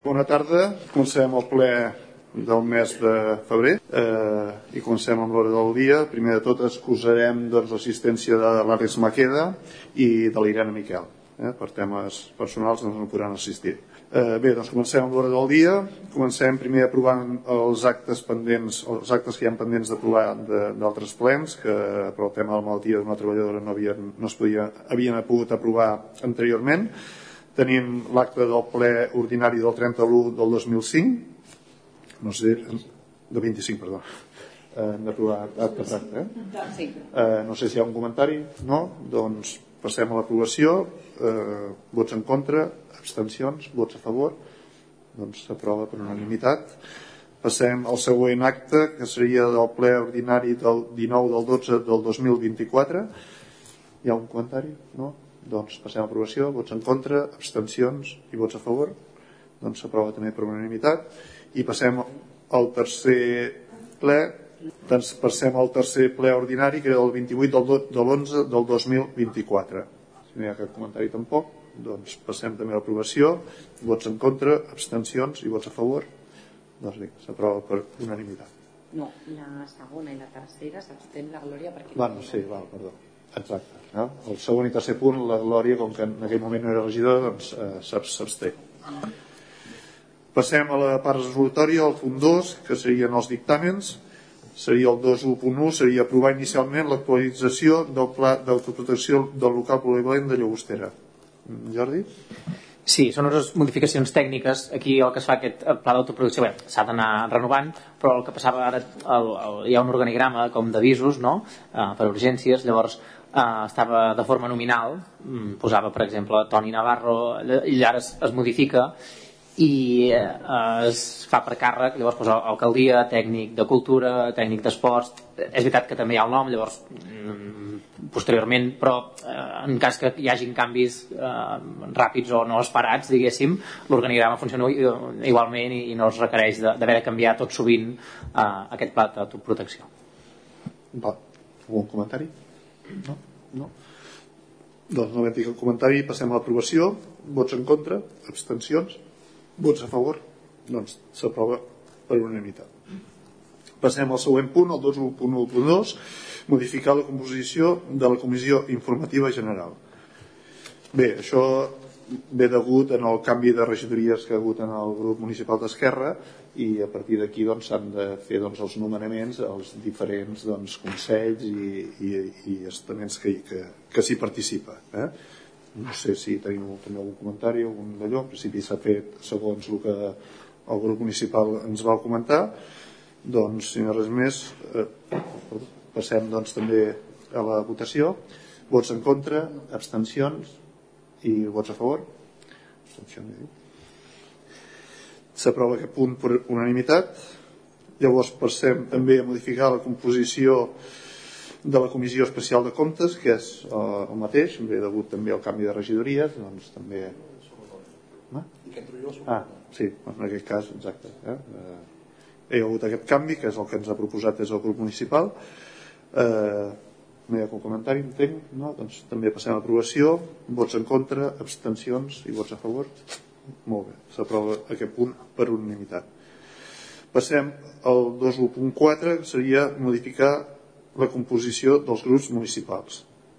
Bona tarda, comencem el ple del mes de febrer i comencem amb l'hora del dia. Primer de tot excusarem l'assistència de l'Àlex Maqueda i de l'Irene Miquel. Per temes personals no podran assistir. Bé, doncs comencem amb l'hora del dia. Comencem primer aprovant els actes pendents, els actes que hi ha pendents d'aprovar d'altres plens, que per el tema de la malaltia d'una treballadora havien pogut aprovar anteriorment. Tenim l'acte del ple ordinari del 31 del 2005, no sé, del 25, perdó. Hem d'aprovar actes d'acte, no sé si hi ha un comentari, no? Doncs passem a l'aprovació. Vots en contra, abstencions, vots a favor, doncs s'aprova per unanimitat. Passem al següent acte, que seria del ple ordinari del 19 del 12 del 2024. Hi ha un comentari? No? Doncs passem a aprovació. Vots en contra, abstencions i vots a favor, doncs s'aprova també per unanimitat. I passem al tercer ple, ordinari, que era el 28 de l'11 del 2024. Si no hi ha cap comentari tampoc, doncs passem també a l'aprovació. Vots en contra, abstencions i vots a favor, doncs bé, s'aprova per unanimitat. No, la segona i la tercera s'abstén la Glòria perquè... Sí, perdó. Exacte. No? El segon i tercer punt, la Glòria, com que en aquell moment no era regidora, doncs s'absté. Passem a la part resolutòria, al punt 2, que serien els dictàmens. Seria el 2.1, seria aprovar inicialment l'actualització del pla d'autoprotecció del local polivalent de Llagostera. Jordi? Sí, són unes modificacions tècniques. Aquí el que es fa, aquest pla d'autoproducció, s'ha d'anar renovant, però el que passava ara, hi ha un organigrama com d'avisos, no? Per urgències. Llavors estava de forma nominal, posava per exemple Toni Navarro, i ara es modifica i es fa per càrrec. Llavors posa alcaldia, tècnic de cultura, tècnic d'esports. És veritat que també hi ha el nom, llavors posteriorment, però en cas que hi hagin canvis ràpids o no esperats, diguéssim, l'organigrama funciona igualment i no es requereix d'haver de canviar tot sovint aquest pla d'autoprotecció. Algun comentari? No? Doncs no vam dir cap comentari, passem a l'aprovació. Vots en contra, abstencions, vots a favor, doncs s'aprova per unanimitat. Passem al següent punt, el 2.1.2, modificar la composició de la Comissió Informativa General. Bé, això ve degut en el canvi de regidories que ha hagut en el grup municipal d'Esquerra, i a partir d'aquí s'han de fer els nomenaments als diferents consells i estaments que s'hi participa. No sé si tenim també algun comentari, algun d'allò. En principi s'ha fet segons el que el grup municipal ens va comentar. Doncs, si no res més, passem també a la votació. Vots en contra, abstencions i vots a favor. S'aprova aquest punt per unanimitat. Llavors passem també a modificar la composició de la Comissió Especial de Comptes, que és el mateix, ve degut també al canvi de regidories, doncs també... Sí, en aquest cas, exacte. Hi ha hagut aquest canvi, que és el que ens ha proposat des del grup municipal. No hi ha cap comentari, entenc? No? Doncs també passem a aprovació. Vots en contra, abstencions i vots a favor. Molt bé, s'aprova aquest punt per unanimitat. Passem al 2.1.4, que seria modificar la composició dels grups municipals.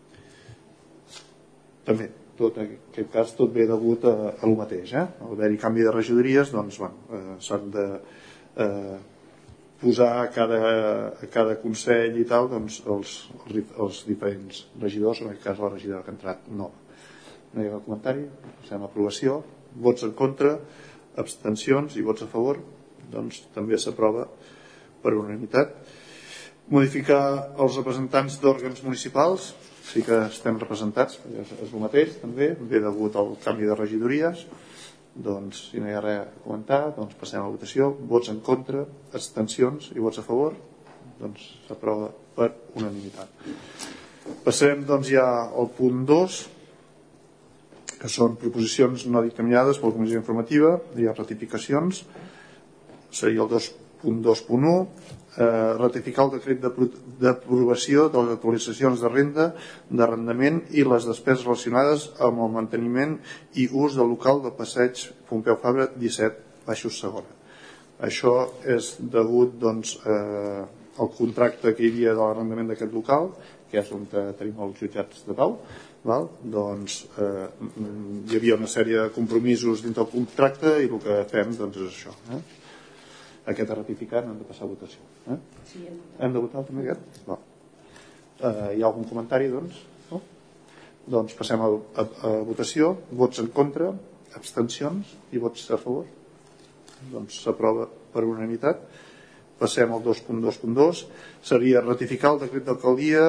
També, tot en aquest cas, tot ve degut a lo mateix. Al haver-hi canvi de regidories, doncs s'han de posar a cada consell i tal els diferents regidors, en aquest cas la regidora que ha entrat nova. No hi ha cap comentari, passem a aprovació. Vots en contra, abstencions i vots a favor, doncs també s'aprova per unanimitat. Modificar els representants d'òrgans municipals, sí que estem representats, és el mateix també, ve degut al canvi de regidories. Doncs si no hi ha res a comentar, doncs passem a la votació. Vots en contra, abstencions i vots a favor, doncs s'aprova per unanimitat. Passem ja al punt 2, que són proposicions no dictaminades per la Comissió Informativa. Hi ha ratificacions. Seria el 2.2.1, ratificar el decret d'aprovació de les actualitzacions de renda, d'arrendament i les despeses relacionades amb el manteniment i ús del local del passeig Pompeu Fabra 17 baixos segona. Això és degut al contracte que hi havia de l'arrendament d'aquest local, que és on tenim els jutjats de pau. Doncs hi havia una sèrie de compromisos dins del contracte i el que fem és això. Aquest a ratificar, hem de passar a votació. Sí, hem de votar també aquest? Hi ha algun comentari, doncs? No? Doncs passem a votació. Vots en contra, abstencions i vots a favor. Doncs s'aprova per unanimitat. Passem al 2.2.2. Seria ratificar el decret d'alcaldia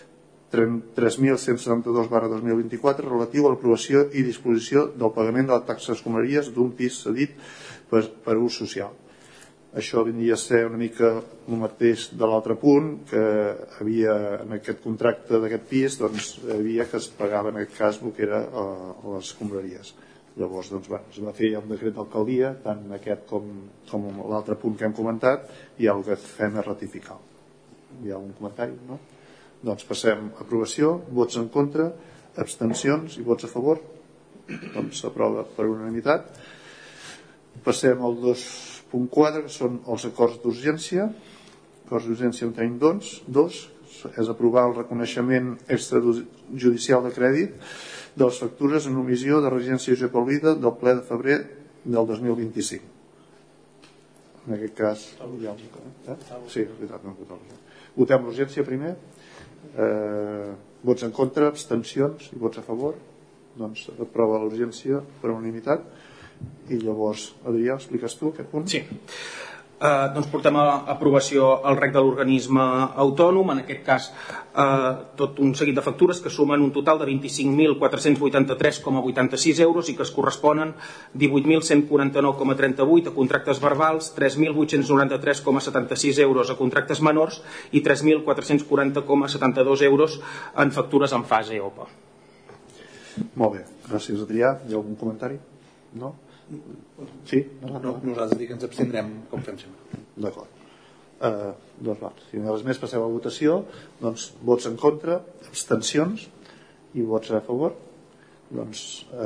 3.172/2024 relatiu a l'aprovació i disposició del pagament de la taxa d'escombraries d'un pis cedit per ús social. Això vindria a ser una mica el mateix de l'altre punt, que havia en aquest contracte d'aquest pis, doncs havia que es pagava en aquest cas el que era les escombraries. Llavors es va fer un decret d'alcaldia, tant aquest com l'altre punt que hem comentat, i el que fem és ratificar. Hi ha algun comentari? No? Doncs passem a aprovació. Vots en contra, abstencions i vots a favor. Doncs s'aprova per unanimitat. Passem al 2.4, que són els acords d'urgència. Acords d'urgència en tenim dos. És aprovar el reconeixement extrajudicial de crèdit de les factures en omissió de Residència Josep Alvida del ple de febrer del 2025. En aquest cas... Sí, és veritat, no votem. Votem l'urgència primer. Vots en contra, abstencions i vots a favor. Doncs aprova l'urgència per unanimitat. I llavors, Adrià, expliques tu aquest punt? Sí. Doncs portem a aprovació el rec de l'organisme autònom, en aquest cas tot un seguit de factures que sumen un total de 25.483,86 euros i que es corresponen 18.149,38 a contractes verbals, 3.893,76 euros a contractes menors i 3.440,72 euros en factures en fase OPA. Molt bé, gràcies Adrià. Hi ha algun comentari? No? Sí? No, nosaltres dir que ens abstindrem com fem sempre. D'acord. Doncs va, si no hi ha res més, passeu a votació. Doncs vots en contra, abstencions i vots a favor. Doncs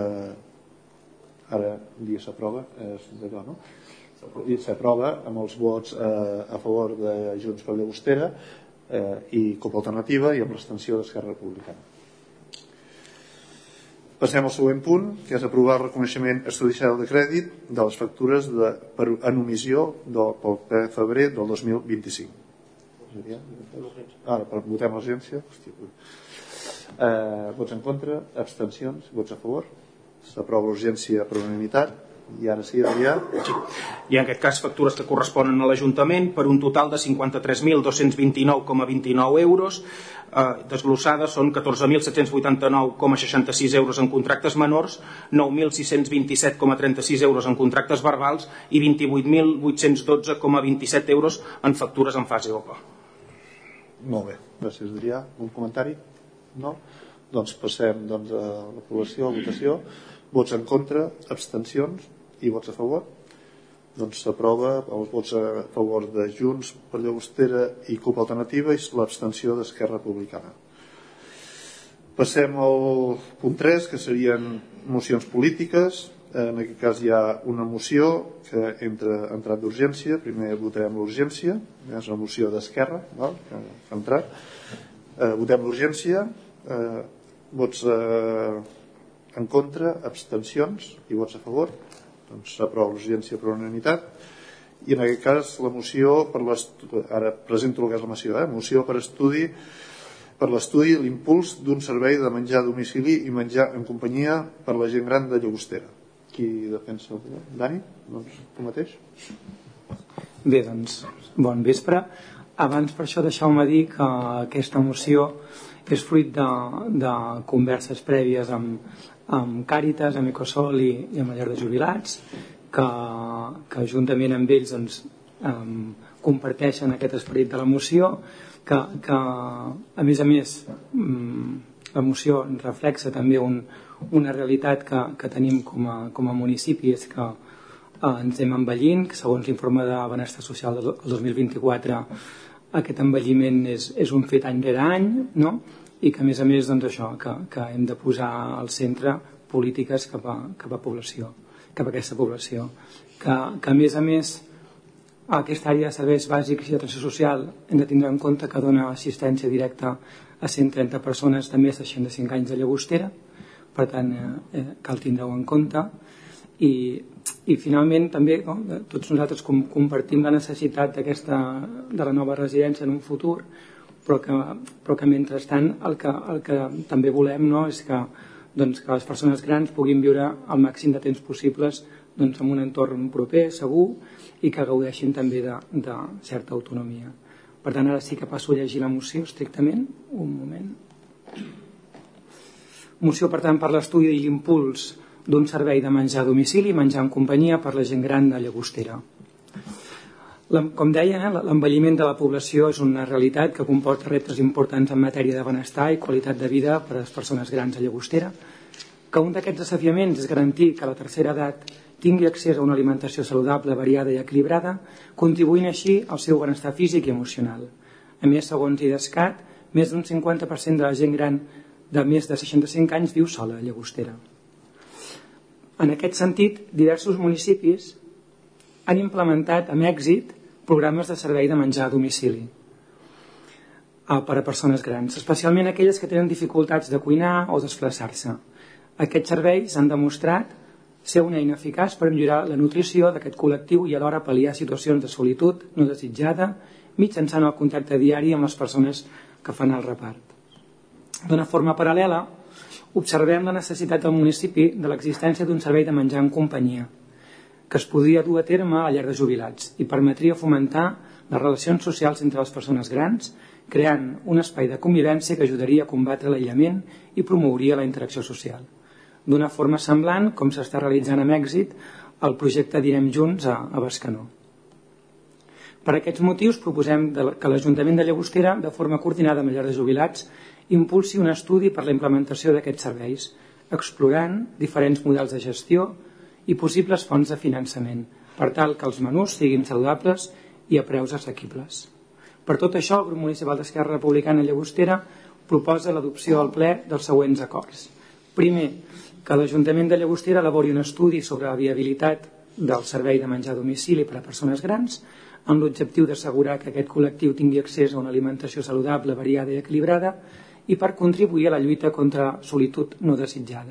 ara dia s'aprova, no? I s'aprova amb els vots a favor de Junts per Llagostera i CUP Alternativa i amb l'abstenció d'Esquerra Republicana. Passem al següent punt, que és aprovar el reconeixement extrajudicial de crèdit de les factures en omissió pel febrer del 2025. Ara, votem l'urgència. Vots en contra, abstencions, vots a favor. S'aprova l'urgència per unanimitat. I ara sí, Adrià. Sí. I en aquest cas factures que corresponen a l'Ajuntament per un total de 53.229,29 euros. Desglossades són 14.789,66 euros en contractes menors, 9.627,36 euros en contractes verbals i 28.812,27 euros en factures en fase OPA. Molt bé, gràcies Adrià. Un comentari? No? Doncs passem a l'aprovació, a la votació. Vots en contra, abstencions i vots a favor. Doncs s'aprova els vots a favor de Junts per Llagostera i CUP Alternativa i l'abstenció d'Esquerra Republicana. Passem al punt 3, que serien mocions polítiques. En aquest cas hi ha una moció que ha entrat d'urgència. Primer votarem l'urgència, és una moció d'Esquerra que ha entrat. Votem l'urgència. Vots en contra, abstencions i vots a favor. Doncs s'aprova l'urgència per unanimitat. I en aquest cas la moció ara presento el que és la moció per l'estudi i l'impuls d'un servei de menjar a domicili i menjar en companyia per la gent gran de Llagostera. Qui defensa el dia? Dani? Doncs tu mateix. Bé, doncs bon vespre. Abans per això deixeu-me dir que aquesta moció és fruit de converses prèvies amb Càritas, amb Ecosol i amb la llar de jubilats, que juntament amb ells doncs, comparteixen aquest esperit de la moció, que a més la moció reflexa també una realitat que tenim com a municipi, és que ens hem envellint, que segons l'informe de Benestar Social del 2024 aquest envelliment és un fet any rere any, no? I que a més doncs això, que hem de posar al centre polítiques cap a aquesta població. que a més aquesta àrea de serveis bàsics i d'atenció social hem de tindre en compte que dona assistència directa a 130 persones de més de 65 anys de Llagostera, per tant cal tindre-ho en compte. I finalment també tots nosaltres compartim la necessitat de la nova residència en un futur, però que mentrestant el que també volem és que les persones grans puguin viure el màxim de temps possibles en un entorn proper, segur, i que gaudeixin també de certa autonomia. Per tant, ara sí que passo a llegir la moció estrictament. Un moment. Moció, per tant, per l'estudi i l'impuls d'un servei de menjar a domicili i menjar en companyia per la gent gran de Llagostera. Com deia, l'envelliment de la població és una realitat que comporta reptes importants en matèria de benestar i qualitat de vida per a les persones grans a Llagostera, que un d'aquests desafiaments és garantir que la tercera edat tingui accés a una alimentació saludable, variada i equilibrada, contribuint així al seu benestar físic i emocional. A més, segons IDESCAT, més d'un 50% de la gent gran de més de 65 anys viu sola a Llagostera. En aquest sentit, diversos municipis han implementat amb èxit programes de servei de menjar a domicili per a persones grans, especialment aquelles que tenen dificultats de cuinar o desplaçar-se. Aquests serveis han demostrat ser una eina eficaç per millorar la nutrició d'aquest col·lectiu i alhora pal·liar situacions de solitud no desitjada mitjançant el contacte diari amb les persones que fan el repart. D'una forma paral·lela, observem la necessitat del municipi de l'existència d'un servei de menjar en companyia que es podria dur a terme a la llar de jubilats i permetria fomentar les relacions socials entre les persones grans, creant un espai de convivència que ajudaria a combatre l'aïllament i promouria la interacció social. D'una forma semblant, com s'està realitzant amb èxit, el projecte Direm Junts a Bescanó. Per aquests motius proposem que l'Ajuntament de Llagostera, de forma coordinada amb la llar de jubilats, impulsi un estudi per la implementació d'aquests serveis, explorant diferents models de gestió i possibles fonts de finançament, per tal que els menús siguin saludables i a preus assequibles. Per tot això, el grup municipal d'Esquerra Republicana Llagostera proposa l'adopció al ple dels següents acords. Primer, que l'Ajuntament de Llagostera elabori un estudi sobre la viabilitat del servei de menjar a domicili per a persones grans amb l'objectiu d'assegurar que aquest col·lectiu tingui accés a una alimentació saludable, variada i equilibrada i per contribuir a la lluita contra la solitud no desitjada.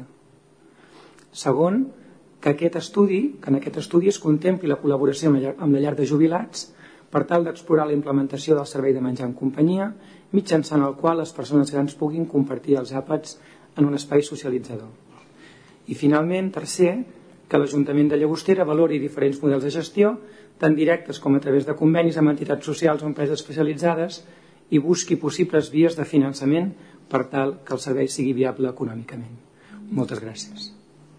Segon, que en aquest estudi es contempli la col·laboració amb la llar de jubilats per tal d'explorar la implementació del servei de menjar en companyia, mitjançant el qual les persones grans puguin compartir els àpats en un espai socialitzador. I finalment, tercer, que l'Ajuntament de Llagostera valori diferents models de gestió, tant directes com a través de convenis amb entitats socials o empreses especialitzades i busqui possibles vies de finançament per tal que el servei sigui viable econòmicament. Moltes gràcies.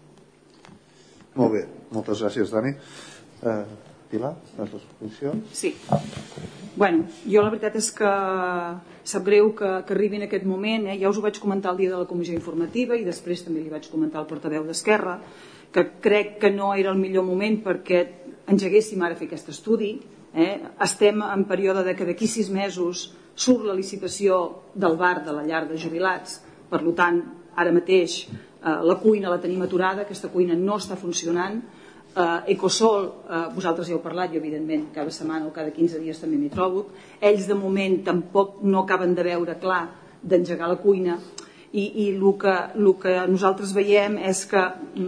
Molt bé, moltes gràcies, Dani. Pilar, la exposició? Sí. Bueno, jo la veritat és que sap greu que arribi en aquest moment. Ja us ho vaig comentar el dia de la comissió informativa i després també li vaig comentar al portaveu d'Esquerra, que crec que no era el millor moment perquè engeguéssim ara a fer aquest estudi. Estem en període de que d'aquí 6 mesos surt la licitació del bar de la llar de jubilats. Per tant, ara mateix la cuina la tenim aturada, aquesta cuina no està funcionant. Ecosol, vosaltres ja heu parlat, jo evidentment cada setmana o cada 15 dies també m'hi trobo. Ells de moment tampoc no acaben de veure clar d'engegar la cuina i el que nosaltres veiem és que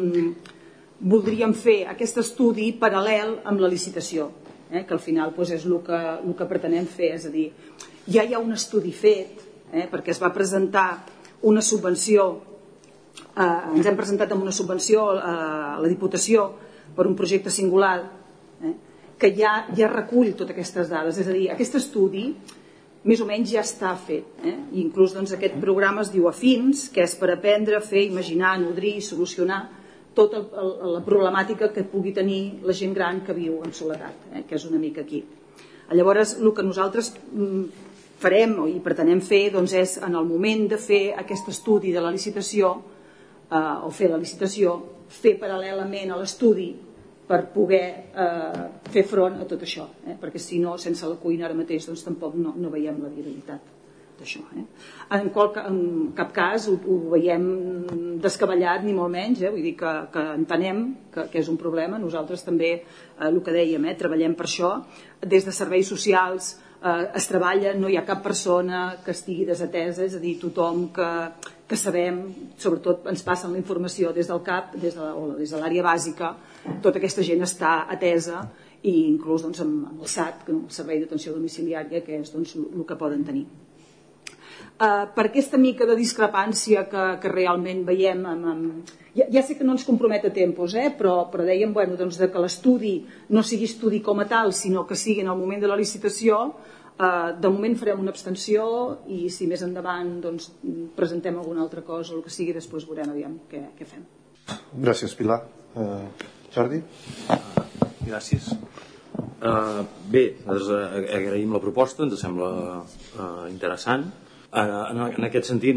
voldríem fer aquest estudi paral·lel amb la licitació, que al final és el que pretenem fer, és a dir, ja hi ha un estudi fet perquè es va presentar una subvenció, ens hem presentat amb una subvenció a la Diputació per un projecte singular que ja recull totes aquestes dades, és a dir, aquest estudi més o menys ja està fet, i inclús aquest programa es diu Afins, que és per aprendre, fer, imaginar, nodrir i solucionar tota la problemàtica que pugui tenir la gent gran que viu en soledat, que és una mica aquí. Llavors, el que nosaltres farem i pretenem fer és en el moment de fer aquest estudi de la licitació o fer la licitació, fer paral·lelament a l'estudi per poder fer front a tot això, perquè si no, sense la cuina ara mateix tampoc no veiem la viabilitat. d'això. En cap cas ho veiem descabellat ni molt menys, vull dir que entenem que és un problema. Nosaltres també, el que dèiem, treballem per això. Des de serveis socials es treballa, no hi ha cap persona que estigui desatesa, és a dir, tothom que sabem, sobretot ens passen la informació des del CAP, des de l'àrea bàsica, tota aquesta gent està atesa, i inclús amb el SAT, el Servei d'Atenció Domiciliària, que és el que poden tenir. Per aquesta mica de discrepància que realment veiem, ja sé que no ens compromet a tempos, però dèiem que l'estudi no sigui estudi com a tal, sinó que sigui en el moment de la licitació. De moment farem una abstenció i si més endavant presentem alguna altra cosa o el que sigui, després veurem aviam què fem. Gràcies, Pilar. Jordi? Gràcies. Bé, agraïm la proposta, ens sembla interessant. En aquest sentit,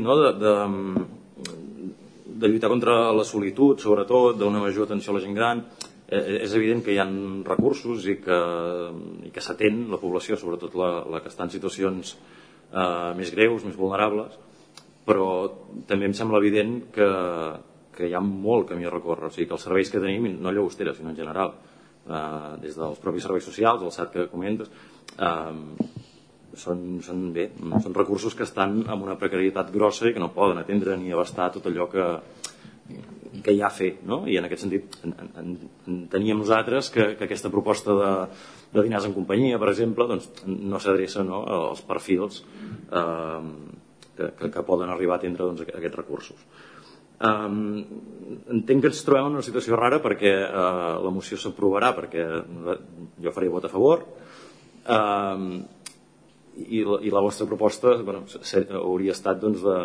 de lluitar contra la solitud, sobretot, d'una major atenció a la gent gran, és evident que hi ha recursos i que s'atén la població, sobretot la que està en situacions més greus, més vulnerables, però també em sembla evident que hi ha molt camí a recórrer, o sigui que els serveis que tenim, no a Llagostera, sinó en general, des dels propis serveis socials, el SAT que comentes, són recursos que estan amb una precarietat grossa i que no poden atendre ni abastar tot allò que hi ha a fer, no? I en aquest sentit enteníem nosaltres que aquesta proposta de dinars en companyia, per exemple, no s'adreça als perfils que poden arribar a atendre aquests recursos. Entenc que ens trobem en una situació rara perquè la moció s'aprovarà, perquè jo faré vot a favor, i la vostra proposta hauria estat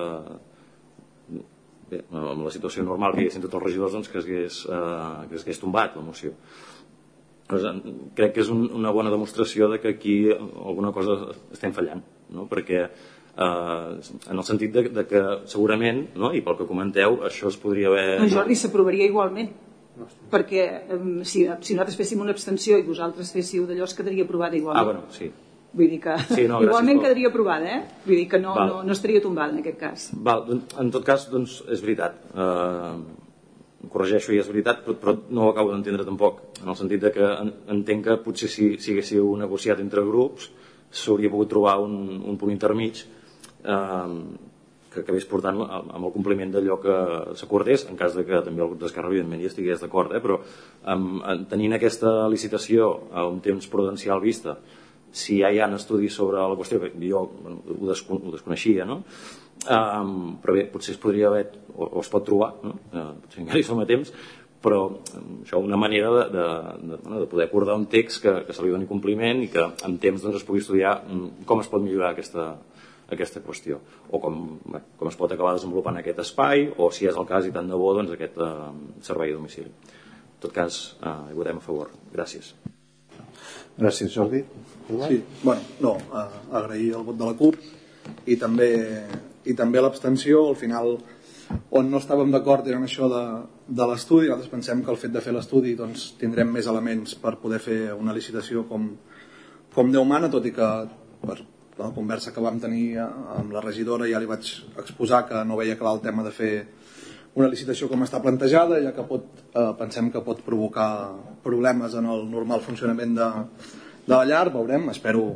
amb la situació normal que hi haguessin tots els regidors que es hagués tombat la moció. Crec que és una bona demostració que aquí alguna cosa estem fallant, perquè en el sentit que segurament, i pel que comenteu, això es podria haver... Jordi, s'aprovaria igualment, perquè si nosaltres féssim una abstenció i vosaltres féssiu d'allò, es quedaria aprovada igualment. Bueno, sí. Vull dir que igualment quedaria aprovada, vull dir que no estaria tombada en aquest cas. En tot cas, és veritat, corregeixo i és veritat, però no ho acabo d'entendre tampoc, en el sentit que entenc que potser si haguéssiu negociat entre grups s'hauria pogut trobar un punt intermig que acabés portant amb el compliment d'allò que s'acordés, en cas que també el grup d'Esquerra evidentment hi estigués d'acord, però tenint aquesta licitació a un temps prudencial vista, si ja hi ha estudis sobre la qüestió, que jo ho desconeixia, però bé, potser es podria haver o es pot trobar, potser encara hi som a temps, però això una manera de poder acordar un text que se li doni compliment i que en temps es pugui estudiar com es pot millorar aquesta qüestió, o com es pot acabar desenvolupant aquest espai, o si és el cas i tant de bo aquest servei a domicili. En tot cas, hi votem a favor. Gràcies. Gràcies, Jordi. Sí, agrair el vot de la CUP i també l'abstenció. Al final, on no estàvem d'acord era en això de l'estudi. Nosaltres pensem que el fet de fer l'estudi tindrem més elements per poder fer una licitació com Déu mana, tot i que per la conversa que vam tenir amb la regidora ja li vaig exposar que no veia clar el tema de fer una licitació com està plantejada, ja que pensem que pot provocar problemes en el normal funcionament de la llar. Veurem, espero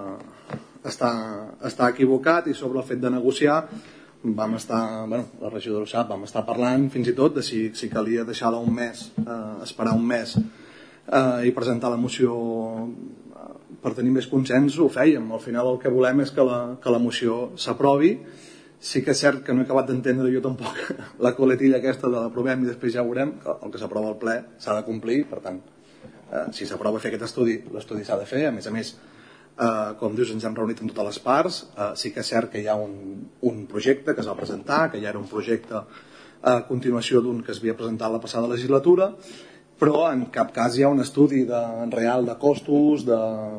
estar equivocat. I sobre el fet de negociar vam estar, la regidora ho sap, vam estar parlant fins i tot de si calia deixar-la un mes, esperar un mes i presentar la moció per tenir més consens. Ho fèiem, al final el que volem és que la moció s'aprovi. Sí que és cert que no he acabat d'entendre jo tampoc la coletilla aquesta de l'aprovem i després ja veurem que el que s'aprova al ple s'ha de complir. Per tant, si s'aprova fer aquest estudi, l'estudi s'ha de fer. A més, com dius, ens hem reunit amb totes les parts. Sí que és cert que hi ha un projecte que es va presentar, que ja era un projecte a continuació d'un que es havia presentat la passada legislatura, però en cap cas hi ha un estudi real de costos,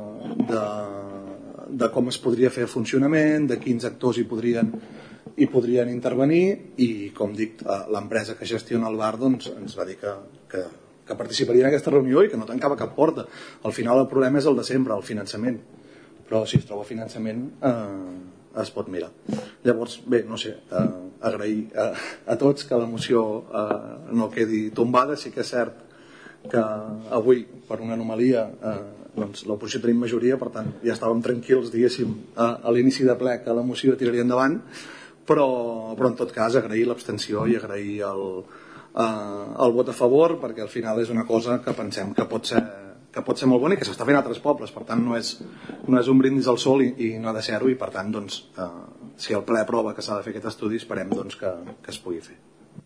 de com es podria fer el funcionament, de quins actors hi podrien intervenir. I com dic, l'empresa que gestiona el bar ens va dir que participaria en aquesta reunió i que no tancava cap porta. Al final el problema és el de sempre, el finançament, però si es troba finançament es pot mirar. Llavors, bé, no sé, agrair a tots que la moció no quedi tombada. Sí que és cert que avui, per una anomalia, doncs, l'oposició tenim majoria, per tant ja estàvem tranquils, diguéssim, a l'inici de ple que la moció tiraria endavant, però en tot cas agrair l'abstenció i agrair el vot a favor, perquè al final és una cosa que pensem que pot ser molt bona i que s'està fent a altres pobles, per tant no és un brindis al sol i no ha de ser-ho, i per tant doncs, si el ple aprova que s'ha de fer aquest estudi, esperem doncs, que es pugui fer.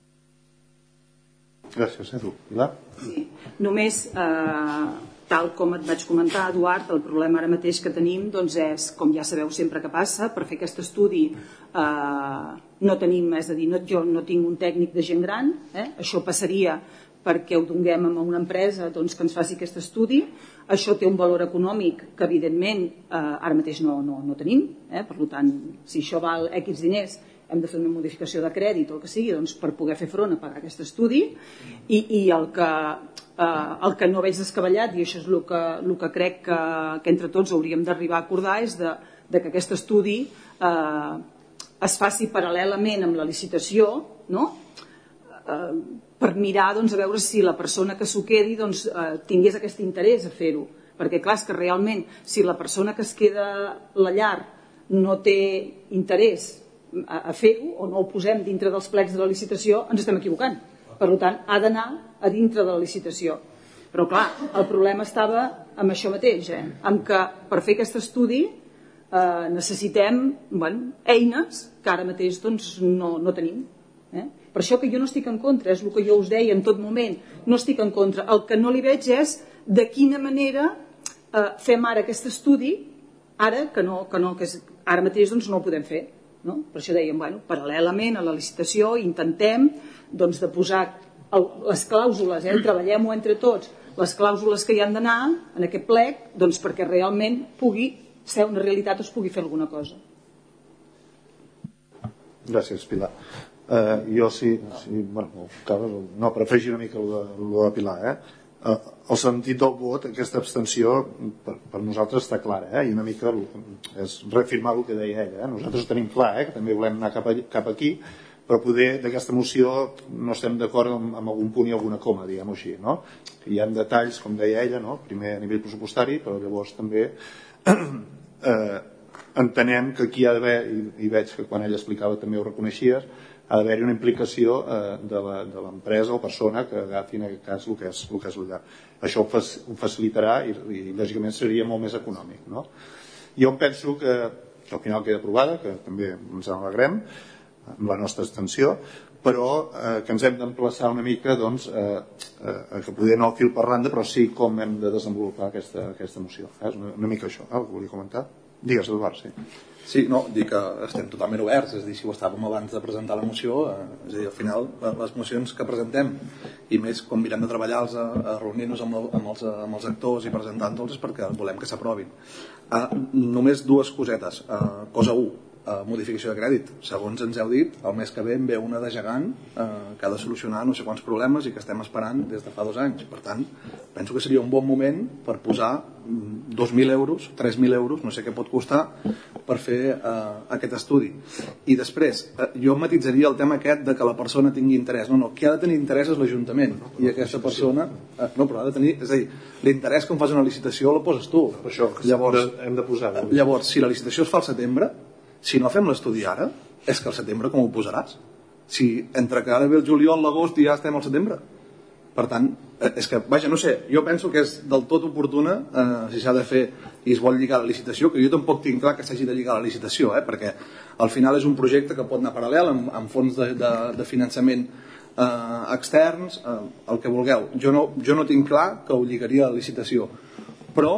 Gràcies, Edu. Pilar? Sí. Només, tal com et vaig comentar, Eduard, el problema ara mateix que tenim doncs, és, com ja sabeu sempre que passa, per fer aquest estudi no tenim, és a dir, jo no tinc un tècnic de gent gran, això passaria perquè ho donem a una empresa doncs, que ens faci aquest estudi. Això té un valor econòmic que evidentment ara mateix no tenim, per tant, si això val X diners hem de fer una modificació de crèdit o el que sigui doncs, per poder fer front a pagar aquest estudi, i el que no veig descabellat, i això és el que crec que entre tots hauríem d'arribar a acordar, és que aquest estudi es faci paral·lelament amb la licitació, no? Per mirar doncs, a veure si la persona que s'ho quedi doncs, tingués aquest interès a fer-ho, perquè clar, és que realment si la persona que es queda a la llar no té interès a fer-ho, o no ho posem dintre dels plecs de la licitació, ens estem equivocant. Per tant, ha d'anar a dintre de la licitació. Però clar, el problema estava amb això mateix, amb que per fer aquest estudi necessitem eines que ara mateix doncs, no tenim. Per això que jo no estic en contra, és el que jo us deia en tot moment, no estic en contra. El que no li veig és de quina manera fem ara aquest estudi, ara que ara mateix doncs, no ho podem fer. No? Per això dèiem, paral·lelament a la licitació intentem doncs, de posar les clàusules, treballem-ho entre tots, les clàusules que hi han d'anar en aquest plec doncs, perquè realment pugui ser una realitat o es pugui fer alguna cosa. Gràcies, Pilar. Jo per afegir una mica el de Pilar, el sentit del vot, aquesta abstenció per nosaltres està clara, i una mica és reafirmar el que deia ella. Nosaltres ho tenim clar, que també volem anar cap aquí, però poder d'aquesta moció no estem d'acord amb algun punt i alguna coma, diguem-ho així, no? Hi ha detalls, com deia ella, primer a nivell pressupostari, però llavors també entenem que aquí ha d'haver, i veig que quan ella explicava també ho reconeixies, ha d'haver-hi una implicació de l'empresa o persona que agafi en aquest cas el que és la llar. Això ho facilitarà i lògicament seria molt més econòmic, no? Jo em penso que al final queda aprovada, que també ens en alegrem amb la nostra abstenció, però que ens hem d'emplaçar una mica doncs, que poder no al fil per randa, però sí com hem de desenvolupar aquesta moció. És una mica això, ho volia comentar. Digues, Eduard, sí. Sí, no, dic que estem totalment oberts, és a dir, si ho estàvem abans de presentar la moció, és a dir, al final les mocions que presentem, i més quan mirem de treballar a reunir-nos amb els actors i presentar-los, perquè volem que s'aprovin. Només dues cosetes. Cosa 1, modificació de crèdit. Segons ens heu dit, el mes que ve en ve una de gegant que ha de solucionar no sé quants problemes i que estem esperant des de fa 2 anys. Per tant, penso que seria un bon moment per posar 2.000 euros, 3.000 euros, no sé què pot costar, per fer aquest estudi. I després, jo matitzaria el tema aquest de que la persona tingui interès. No, qui ha de tenir interès és l'Ajuntament. I aquesta persona... No, però ha de tenir... És a dir, l'interès quan fas una licitació el poses tu. Per això hem de posar-ho. Llavors, si la licitació es fa al setembre, si no fem l'estudi ara, és que al setembre com ho posaràs? Si entre que ara ve el juliol, l'agost i ja estem al setembre. Per tant, és que, vaja, no sé, jo penso que és del tot oportuna si s'ha de fer i es vol lligar a la licitació, que jo tampoc tinc clar que s'hagi de lligar a la licitació, perquè al final és un projecte que pot anar paral·lel amb fons de finançament externs, el que vulgueu. Jo no tinc clar que ho lligaria a la licitació, però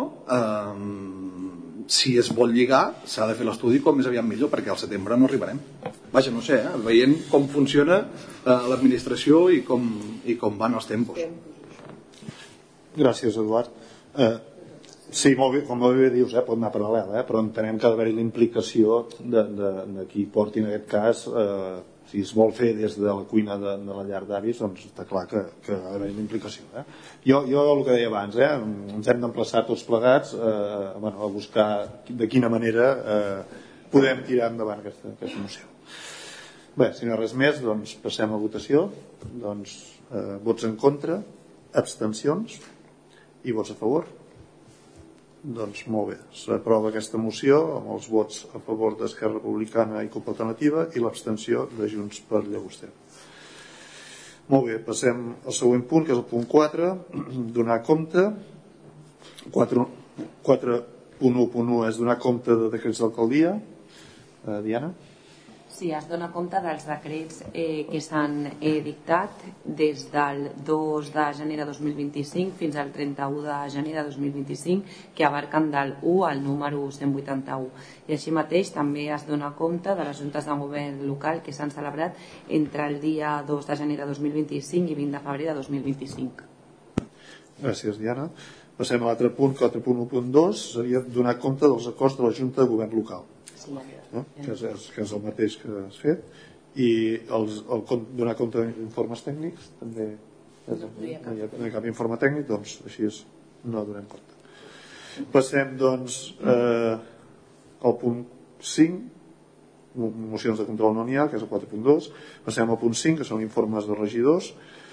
si es vol lligar s'ha de fer l'estudi com més aviat millor, perquè al setembre no arribarem. Vaja, no sé, veient com funciona l'administració i com van els tempos. Gràcies, Eduard. Sí, molt bé, com molt bé dius, pot anar paral·lel, però entenem que ha d'haver-hi la implicació de qui porti en aquest cas, si es vol fer des de la cuina de la llar d'avis, doncs està clar que ha d'haver-hi la implicació. Jo el que deia abans, ens hem d'emplaçar tots plegats a buscar de quina manera podem tirar endavant aquesta moció. Bé, si no res més, doncs passem a votació. Doncs vots en contra, abstencions i vots a favor. Doncs molt bé, s'aprova aquesta moció amb els vots a favor d'Esquerra Republicana i CUP Alternativa i l'abstenció de Junts per Llagostera. Molt bé, passem al següent punt, que és el punt 4, donar compte. 4.1.1 és donar compte de decrets d'alcaldia. Diana? Sí, es dona compte dels decrets que s'han dictat des del 2 de gener de 2025 fins al 31 de gener de 2025, que abarquen del 1 al número 181. I així mateix també es dona compte de les juntes de govern local que s'han celebrat entre el dia 2 de gener de 2025 i 20 de febrer de 2025. Gràcies, Diana. Passem a l'altre punt, 4.1.2, seria donar compte dels acords de la Junta de Govern Local. Sí, que és el mateix que has fet, i donar compte d'informes tècnics també no hi ha cap informe tècnic, doncs així no donem compte. Passem doncs al punt 5, mocions de control no n'hi ha, que és el 4.2. Passem al punt 5, que són informes de regidors.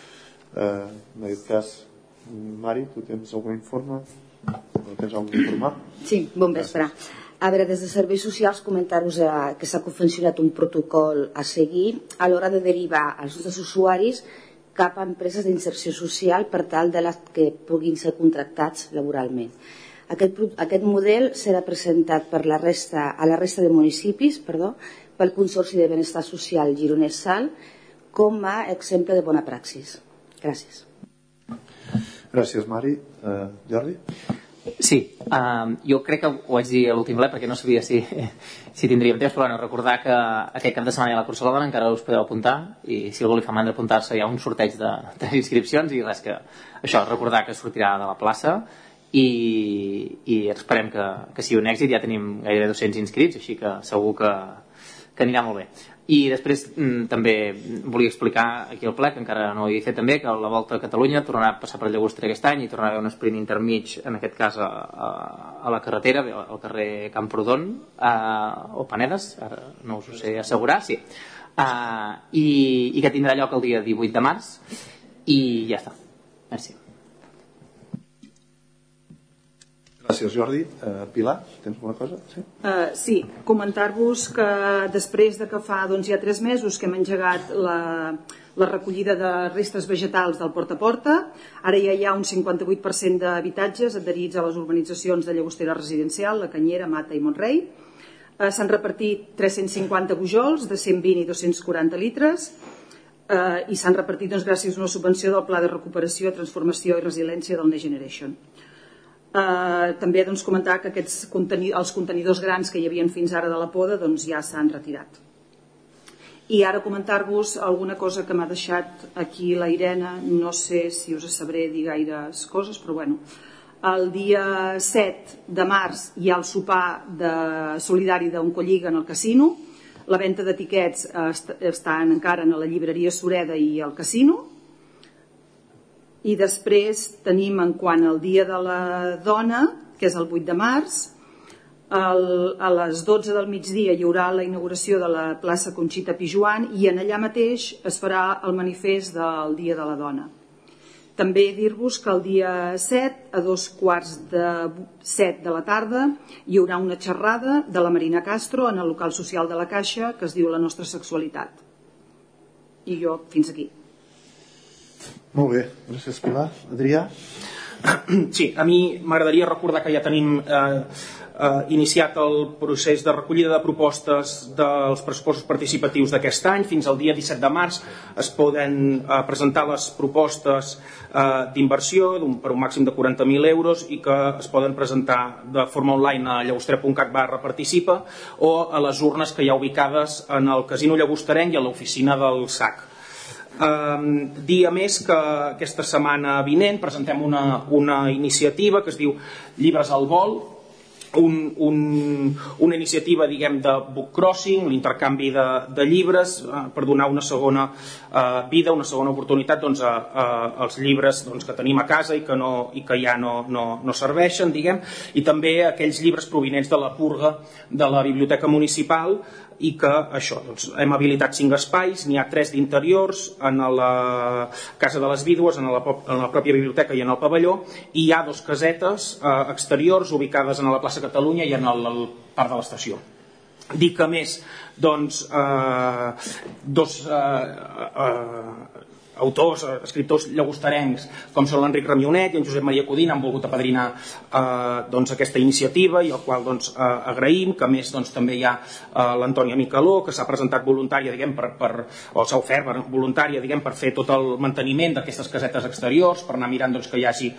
En aquest cas, Mari, tu tens algun informe? Tens algun informe? Sí, bon vespre. A veure, des de Serveis Socials comentar-vos que s'ha confeccionat un protocol a seguir a l'hora de derivar els nostres usuaris cap a empreses d'inserció social per tal de les que puguin ser contractats laboralment. Aquest model serà presentat a la resta de municipis pel Consorci de Benestar Social Gironès Sal com a exemple de bona praxis. Gràcies. Gràcies, Mari. Jordi? Sí, jo crec que ho vaig dir a l'últim ple perquè no sabia si tindríem temps, però bueno, recordar que aquest cap de setmana hi ha la cursa Laban, encara us podeu apuntar, i si algú li fa mandra apuntar-se hi ha un sorteig de 3 inscripcions, i res, que això, recordar que sortirà de la plaça, i esperem que sigui un èxit. Ja tenim gairebé 200 inscrits, així que segur que anirà molt bé. I després també volia explicar aquí al ple, que encara no ho havia fet també, que la Volta a Catalunya tornarà a passar per Llagostera aquest any i tornarà a haver un sprint intermig, en aquest cas a la carretera, al carrer Camprodon o Panedes, ara no us ho sé assegurar, sí, i que tindrà lloc el dia 18 de març, i ja està. Merci. Gràcies, Jordi. Pilar, tens alguna cosa? Sí, comentar-vos que després de que fa ja 3 mesos que hem engegat la recollida de restes vegetals del porta a porta, ara ja hi ha un 58% d'habitatges adherits a les urbanitzacions de Llagostera Residencial, La Canyera, Mata i Montrei. S'han repartit 350 bujols de 120 i 240 litres i s'han repartit gràcies a una subvenció del Pla de Recuperació, Transformació i Resiliència del Next Generation. També comentar que els contenidors grans que hi havia fins ara de la poda ja s'han retirat. I ara comentar-vos alguna cosa que m'ha deixat aquí la Irene, no sé si us sabré dir gaires coses, però bueno, el dia 7 de març hi ha el sopar solidari d'Oncolliga en el casino, la venda d'etiquets estan encara en la llibreria Sureda i al casino. I després tenim, en quant al Dia de la Dona, que és el 8 de març, a les 12 del migdia hi haurà la inauguració de la plaça Conxita Pijuan i en allà mateix es farà el manifest del Dia de la Dona. També dir-vos que el dia 7, a 14:45 de la tarda, hi haurà una xerrada de la Marina Castro en el local social de la Caixa que es diu La nostra sexualitat. I jo, fins aquí. Molt bé, gràcies, Pilar. Adrià? Sí, a mi m'agradaria recordar que ja tenim iniciat el procés de recollida de propostes dels pressupostos participatius d'aquest any. Fins al dia 17 de març es poden presentar les propostes d'inversió per un màxim de 40.000 euros i que es poden presentar de forma online a llagostera.cat/participa o a les urnes que hi ha ubicades en el Casino Llagosterenc i a l'oficina del SAC. Dir a més que aquesta setmana vinent presentem una iniciativa que es diu Llibres al vol, una iniciativa, diguem, de book crossing, l'intercanvi de llibres, per donar una segona vida, una segona oportunitat, doncs, als llibres, doncs, que tenim a casa i que ja no serveixen, diguem, i també aquells llibres provinents de la purga de la biblioteca municipal, i que això, doncs, hem habilitat 5 espais, n'hi ha 3 d'interiors, en la Casa de les Vídues, en la pròpia biblioteca i en el pavelló, i hi ha 2 casetes exteriors ubicades en la plaça Catalunya i en el parc de l'estació. Dic que més, doncs, 2 autors, escriptors llagostarencs com són l'Enric Ramionet i en Josep Maria Codina han volgut apadrinar doncs, aquesta iniciativa, i el qual doncs, agraïm. Que més doncs, també hi ha l'Antònia Micaló, que s'ha presentat voluntària, diguem, o s'ha ofert voluntària, diguem, per fer tot el manteniment d'aquestes casetes exteriors, per anar mirant doncs, que hi hagi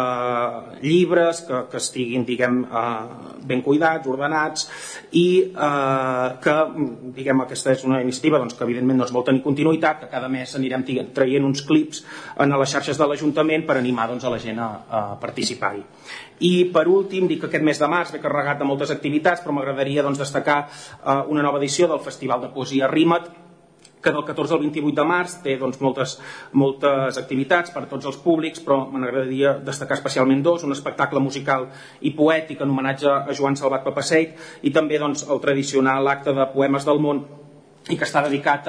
llibres que estiguin, diguem, ben cuidats, ordenats, i que, diguem, aquesta és una iniciativa doncs, que evidentment doncs, vol tenir continuïtat, que cada mes anirem traient uns clips a les xarxes de l'Ajuntament per animar doncs, a la gent a participar-hi. I per últim, dic que aquest mes de març ve carregat de moltes activitats, però m'agradaria doncs, destacar una nova edició del Festival de Poesia Rima't, que del 14 al 28 de març té doncs, moltes activitats per a tots els públics, però m'agradaria destacar especialment 2, un espectacle musical i poètic en homenatge a Joan Salvat Papaseit, i també doncs, el tradicional acte de Poemes del Món, i que està dedicat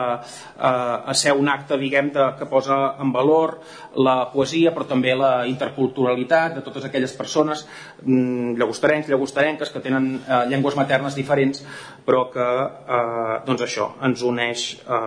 a ser un acte, diguem, que posa en valor la poesia, però també la interculturalitat de totes aquelles persones, llagostarencs, llagostarenques, que tenen llengües maternes diferents, però que doncs això, ens uneix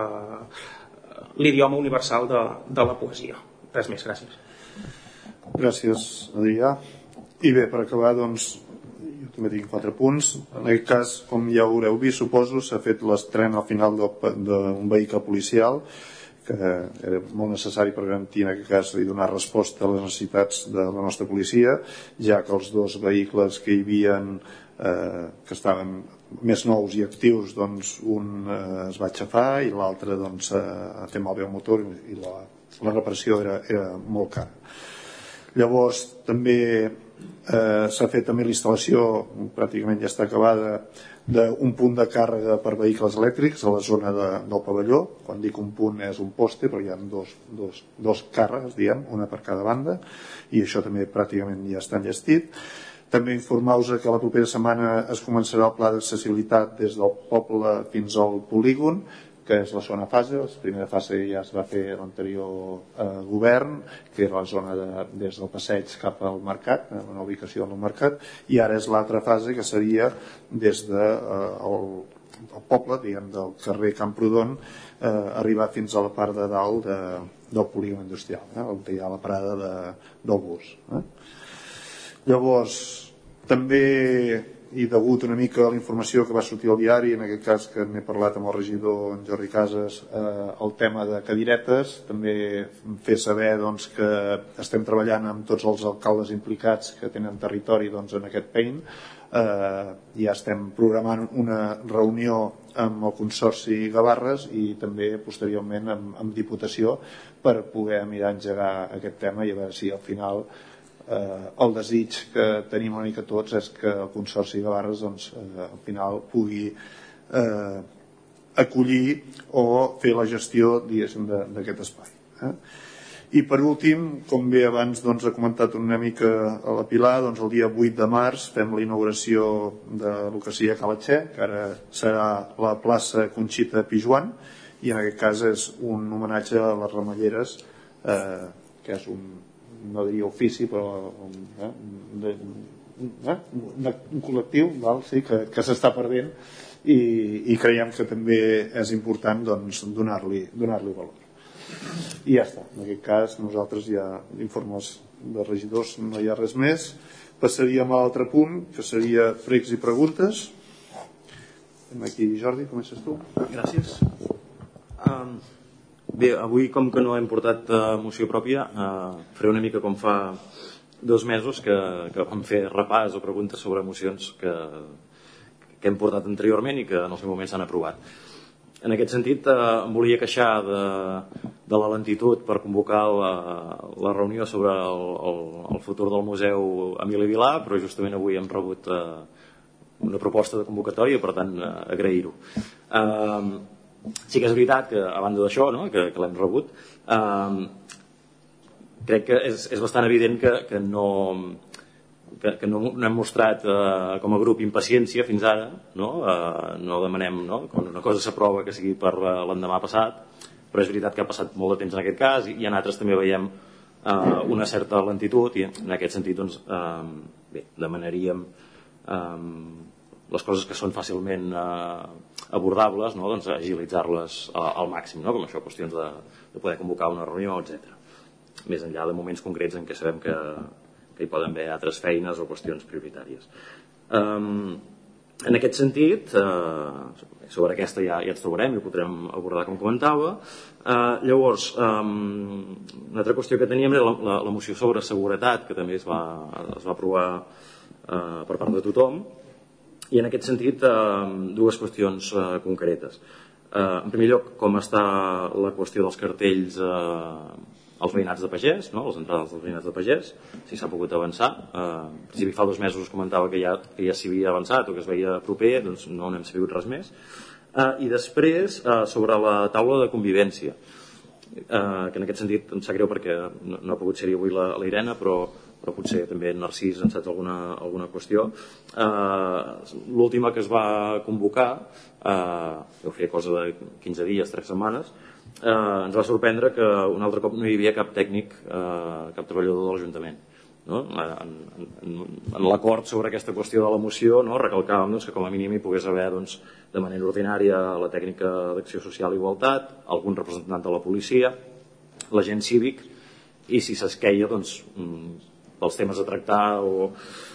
l'idioma universal de la poesia. Res més, gràcies. Gràcies, Adrià. I bé, per acabar, doncs, també tinc 4 punts. En aquest cas, com ja haureu vist, suposo, s'ha fet l'estrena al final d'un vehicle policial que era molt necessari per garantir en aquest cas i donar resposta a les necessitats de la nostra policia, ja que els 2 vehicles que hi havia que estaven més nous i actius, doncs un es va aixafar i l'altre doncs, té malbé el motor i la reparació era molt cara. Llavors també s'ha fet també l'instal·lació, pràcticament ja està acabada, d'un punt de càrrega per vehicles elèctrics a la zona del pavelló. Quan dic un punt és un poste, però hi ha dos càrregues, diguem, una per cada banda, i això també pràcticament ja està enllestit. També informar-vos que la propera setmana es començarà el pla d'accessibilitat des del poble fins al polígon, que és la segona fase. La primera fase ja es va fer a l'anterior govern, que era la zona des del passeig cap al mercat, una ubicació al mercat, i ara és l'altra fase, que seria des del poble, diguem, del carrer Camprodon, arribar fins a la part de dalt del polígon industrial, on hi ha la parada del bus. Llavors, també, i degut una mica a la informació que va sortir al diari, en aquest cas que n'he parlat amb el regidor en Jordi Casas, el tema de cadiretes, també fer saber doncs, que estem treballant amb tots els alcaldes implicats que tenen territori doncs, en aquest PEIN. Ja estem programant una reunió amb el Consorci Gavarres i també posteriorment amb Diputació per poder mirar engegar aquest tema i a veure si al final el desig que tenim una mica tots és que el Consorci de Gavarres doncs, al final pugui acollir o fer la gestió d'aquest espai. I per últim, com bé abans doncs, ha comentat una mica a la Pilar, doncs, el dia 8 de març fem la inauguració de lo que seria Calatxer, que ara serà la plaça Conxita Pijuan, i en aquest cas és un homenatge a les ramelleres, que és un ofici, però un col·lectiu sí, que s'està perdent i creiem que també és important doncs, donar-li valor. I ja està. En aquest cas nosaltres ja informes de regidors no hi ha res més. Passaríem a l'altre punt, que seria pregs i preguntes. Aquí, Jordi, comences tu. Gràcies. Bé, avui, com que no hem portat moció pròpia, faré una mica com fa 2 mesos que vam fer repàs o preguntes sobre mocions que hem portat anteriorment i que en el seu moment s'han aprovat. En aquest sentit, em volia queixar de la lentitud per convocar la reunió sobre el futur del Museu Emili Vilà, però justament avui hem rebut una proposta de convocatòria, per tant, agrair-ho. Sí que és veritat que, a banda d'això, no, que l'hem rebut, crec que és bastant evident que no hem mostrat com a grup impaciència fins ara, no demanem, quan una cosa s'aprova que sigui per l'endemà passat, però és veritat que ha passat molt de temps en aquest cas i en altres també veiem una certa lentitud i en aquest sentit doncs, demanaríem les coses que són fàcilment abordables, doncs agilitzar-les al màxim, com això, qüestions de poder convocar una reunió, etc. Més enllà de moments concrets en què sabem que hi poden haver altres feines o qüestions prioritàries. En aquest sentit, sobre aquesta ja ens trobarem i ho podrem abordar com comentava. Llavors, una altra qüestió que teníem era la moció sobre seguretat, que també es va aprovar per part de tothom, i en aquest sentit dues qüestions concretes. En primer lloc, com està la qüestió dels cartells als veïnats de Pagès, les entrades dels veïnats de Pagès, si s'ha pogut avançar. En principi fa 2 mesos comentava que ja s'hi havia avançat o que es veia proper, doncs no n'hem sabut res més. I després, sobre la taula de convivència, que en aquest sentit em sap greu perquè no ha pogut ser-hi avui la Irene, però potser també Narcís en saps alguna qüestió. L'última que es va convocar, deu fer cosa de 15 dies, 3 setmanes, ens va sorprendre que un altre cop no hi havia cap tècnic, cap treballador de l'Ajuntament. En l'acord sobre aquesta qüestió de la moció recalcàvem que com a mínim hi pogués haver de manera ordinària la tècnica d'acció social i igualtat, algun representant de la policia, l'agent cívic i si s'esqueia pels temes a tractar o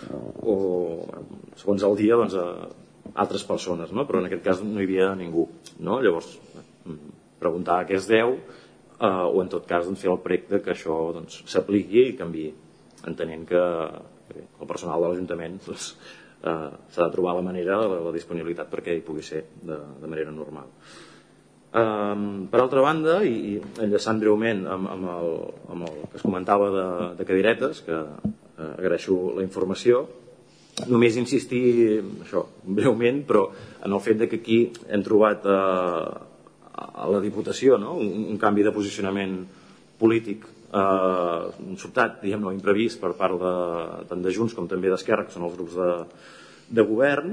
segons el dia altres persones, però en aquest cas no hi havia ningú. Llavors preguntar a què es deu o en tot cas fer el prec que això s'apliqui i canviï, entenent que el personal de l'Ajuntament s'ha de trobar la manera, la disponibilitat perquè hi pugui ser de manera normal. Per altra banda, i enllaçant breument amb el que es comentava de cadiretes, que agraeixo la informació, només insistir això, breument, però en el fet que aquí hem trobat a la Diputació un canvi de posicionament polític sobtat, diguem-ne, imprevist per part tant de Junts com també d'Esquerra, que són els grups de govern,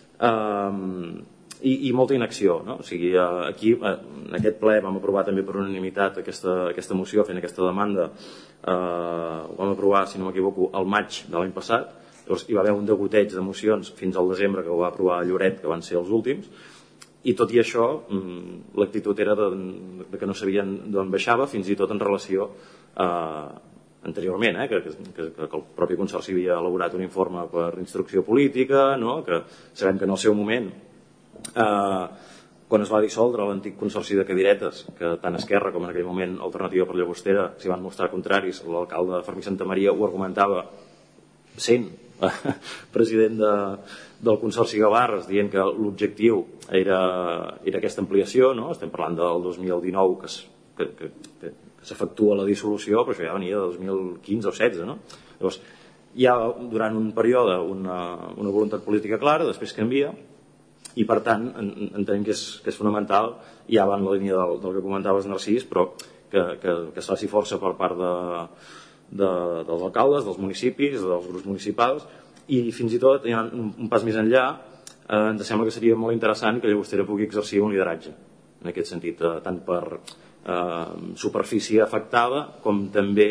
i molta inacció. O sigui, aquí en aquest ple vam aprovar també per unanimitat aquesta moció fent aquesta demanda, ho vam aprovar, si no m'equivoco, al maig de l'any passat. Llavors hi va haver un degoteig de mocions fins al desembre, que ho va aprovar Lloret, que van ser els últims, i tot i això l'actitud era que no sabien d'on baixava, fins i tot en relació anteriorment, que el propi Consorci havia elaborat un informe per instrucció política, que sabem que en el seu moment, quan es va dissoldre l'antic Consorci de Cadiretes, que tant Esquerra com en aquell moment Alternativa per Llagostera s'hi van mostrar contraris, l'alcalde Fermí Santamaria ho argumentava sent president del Consorci Gavarres, dient que l'objectiu era aquesta ampliació, estem parlant del 2019 que s'efectua la dissolució, però això ja venia de 2015 o 2016. Llavors, hi ha durant un període una voluntat política clara, després canvia, i per tant entenem que és fonamental, ja va en la línia del que comentaves, Narcís, però que es faci força per part dels alcaldes, dels municipis, dels grups municipals, i fins i tot, ja un pas més enllà, ens sembla que seria molt interessant que Llagostera pugui exercir un lideratge en aquest sentit, tant per superfície afectada com també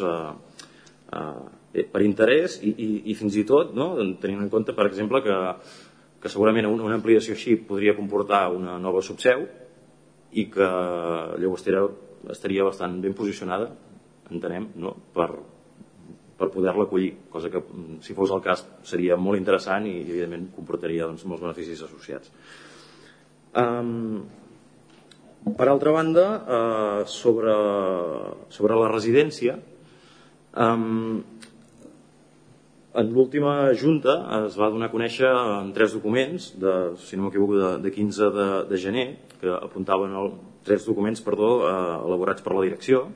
per interès i fins i tot tenint en compte, per exemple, que segurament una ampliació així podria comportar una nova subseu i que Llagostera estaria bastant ben posicionada, entenem, per poder-la acollir, cosa que si fos el cas seria molt interessant i evidentment comportaria molts beneficis associats. Per altra banda, sobre la residència, En l'última junta es va donar a conèixer en 3 documents, si no m'equivoco, de 15 de gener, que apuntaven 3 documents elaborats per la direcció,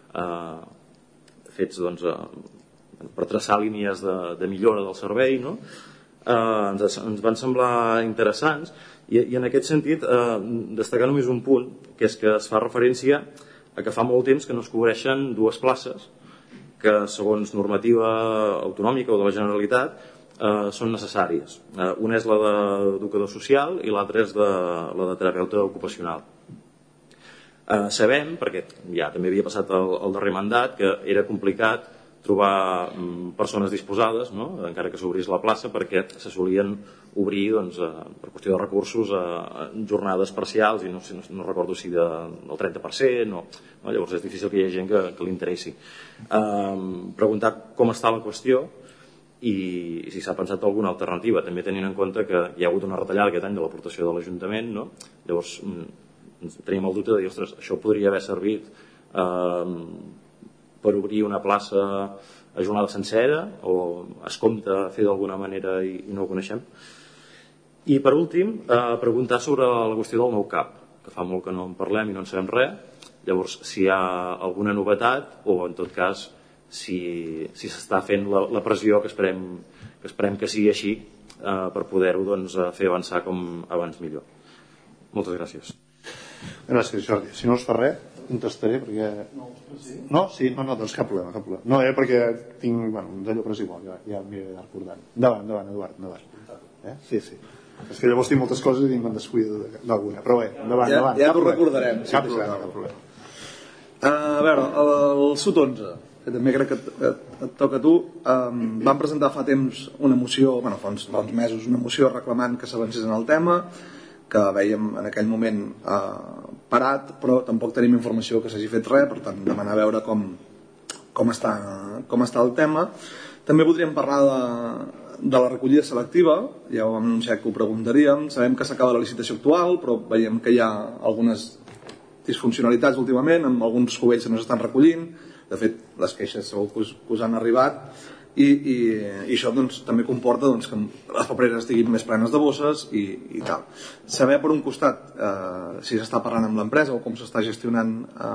fets per traçar línies de millora del servei, no? Ens van semblar interessants i en aquest sentit destacar només un punt, que és que es fa referència a que fa molt temps que no es cobreixen 2 places que segons normativa autonòmica o de la Generalitat són necessàries. Una és la d'educador social i l'altra és la de terapeuta ocupacional. Sabem, perquè ja també havia passat el darrer mandat, que era complicat trobar persones disposades, no? Encara que s'obrís la plaça, perquè se solien obrir per qüestió de recursos jornades parcials i no recordo si del 30% no? Llavors és difícil que hi hagi gent que li interessi. Preguntar com està la qüestió i si s'ha pensat alguna alternativa, també tenint en compte que hi ha hagut una retallada aquest any de l'aportació de l'Ajuntament, no? Llavors teníem el dubte de dir, ostres, això podria haver servit per obrir una plaça a jornada sencera o es compta fer d'alguna manera i no ho coneixem. I per últim, preguntar sobre la qüestió del nou CAP, que fa molt que no en parlem i no en sabem res. Llavors, si hi ha alguna novetat o en tot cas si s'està fent la pressió que esperem que sigui així per poder-ho fer avançar com abans millor. Moltes gràcies. Gràcies, Jordi. Si no us fa res, contestaré perquè... No? Sí? No, doncs cap problema. No, perquè tinc d'allò, però és igual, ja m'hi he recordant. Endavant, Eduard. Sí. És que llavors tinc moltes coses i me'n descuido d'alguna, però bé, endavant. Ja t'ho recordarem. Cap problema. A veure, el SUT 11, que també crec que et toca a tu, vam presentar fa temps una moció, fa uns mesos, una moció reclamant que s'avancés en el tema, que veiem en aquell moment parat, però tampoc tenim informació que s'hagi fet res, per tant demanar a veure com està el tema. També podríem parlar de la recollida selectiva, ja ho vam anunciar que ho preguntaríem. Sabem que s'acaba la licitació actual, però veiem que hi ha algunes disfuncionalitats últimament, amb alguns cubells que no s'estan recollint. De fet, les queixes segur que us han arribat, i això també comporta que les papereres estiguin més plenes de bosses i tal. Saber per un costat si s'està parlant amb l'empresa o com s'està gestionant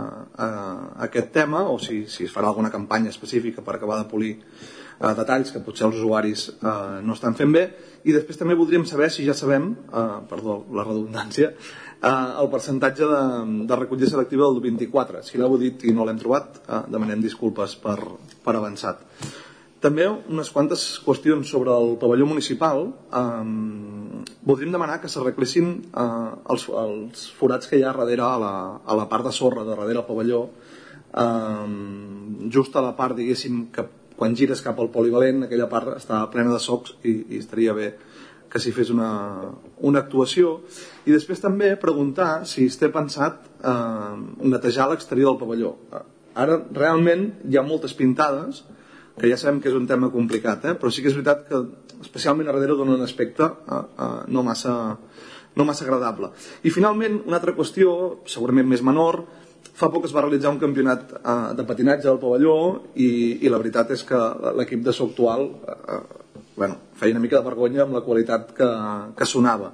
aquest tema, o si es farà alguna campanya específica per acabar de polir detalls que potser els usuaris no estan fent bé. I després també voldríem saber si ja sabem, perdó la redundància, el percentatge de recollida selectiva del 24. Si l'heu dit i no l'hem trobat, demanem disculpes per avançat. També unes quantes qüestions sobre el pavelló municipal. Voldríem demanar que s'arreglessin els forats que hi ha darrere a la part de sorra de darrere el pavelló, just a la part, diguéssim, que quan gires cap al polivalent aquella part està plena de socs i estaria bé que s'hi fes una actuació. I després també preguntar si es té pensat netejar l'exterior del pavelló. Ara realment hi ha moltes pintades, que ja sabem que és un tema complicat, però sí que és veritat que especialment a darrere dona un aspecte no massa agradable. I finalment, una altra qüestió, segurament més menor, fa poc es va realitzar un campionat de patinatge al pavelló i la veritat és que l'equip de so actual feia una mica de vergonya amb la qualitat que sonava.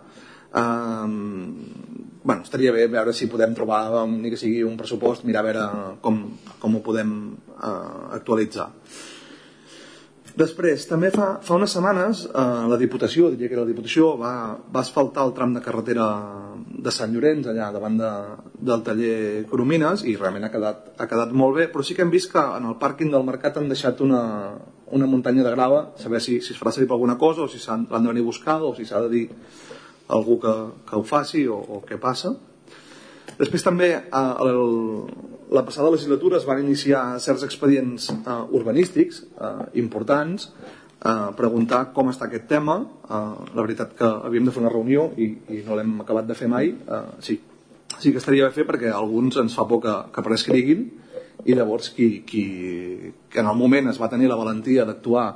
Estaria bé veure si podem trobar, ni que sigui un pressupost, mirar a veure com ho podem actualitzar. Després, també fa unes setmanes la Diputació, diria que la Diputació va asfaltar el tram de carretera de Sant Llorenç, allà davant del taller Coromines, i realment ha quedat molt bé, però sí que hem vist que en el pàrquing del Mercat han deixat una muntanya de grava, saber si es farà servir per alguna cosa o si l'han de venir a buscar o si s'ha de dir a algú que ho faci o què passa. Després també la passada legislatura es van iniciar certs expedients urbanístics importants, preguntar com està aquest tema. La veritat que havíem de fer una reunió i no l'hem acabat de fer mai. Sí que estaria bé fer perquè alguns ens fa por que prescriguin i llavors qui en el moment es va tenir la valentia d'actuar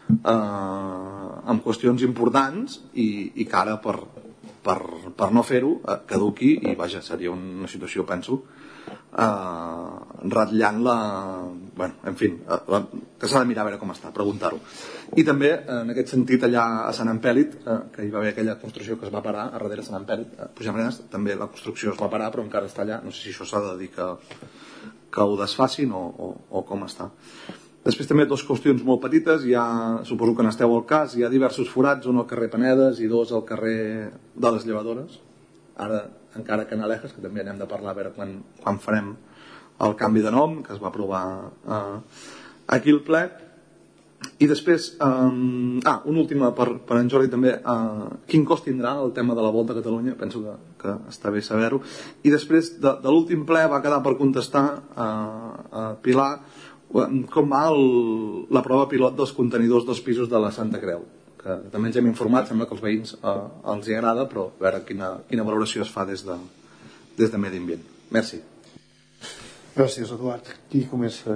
en qüestions importants i que ara per no fer-ho caduqui i vaja, seria una situació, penso, ratllant en fi, que s'ha de mirar a veure com està, preguntar-ho. I també, en aquest sentit, allà a Sant Empèlit, que hi va haver aquella construcció que es va parar, a darrere Sant Empèlit, a Puigdemont, també la construcció es va parar, però encara està allà. No sé si això s'ha de dir que ho desfacin o com està. Després també dues qüestions molt petites, suposo que n'esteu al cas, hi ha diversos forats, un al carrer Panedes i dos al carrer de les Llevadores, ara encara Canalejas, que també n'hem de parlar a veure quan farem el canvi de nom, que es va aprovar aquí al ple. I després, un últim per en Jordi també, quin cost tindrà el tema de la Volta a Catalunya? Penso que està bé saber-ho. I després de l'últim ple va quedar per contestar a Pilar com va la prova pilot dels contenidors dels pisos de la Santa Creu, que també ens hem informat, sembla que als veïns els hi agrada, però a veure quina valoració es fa des de Medi Ambient. Merci. Gràcies, Eduard. Qui comença?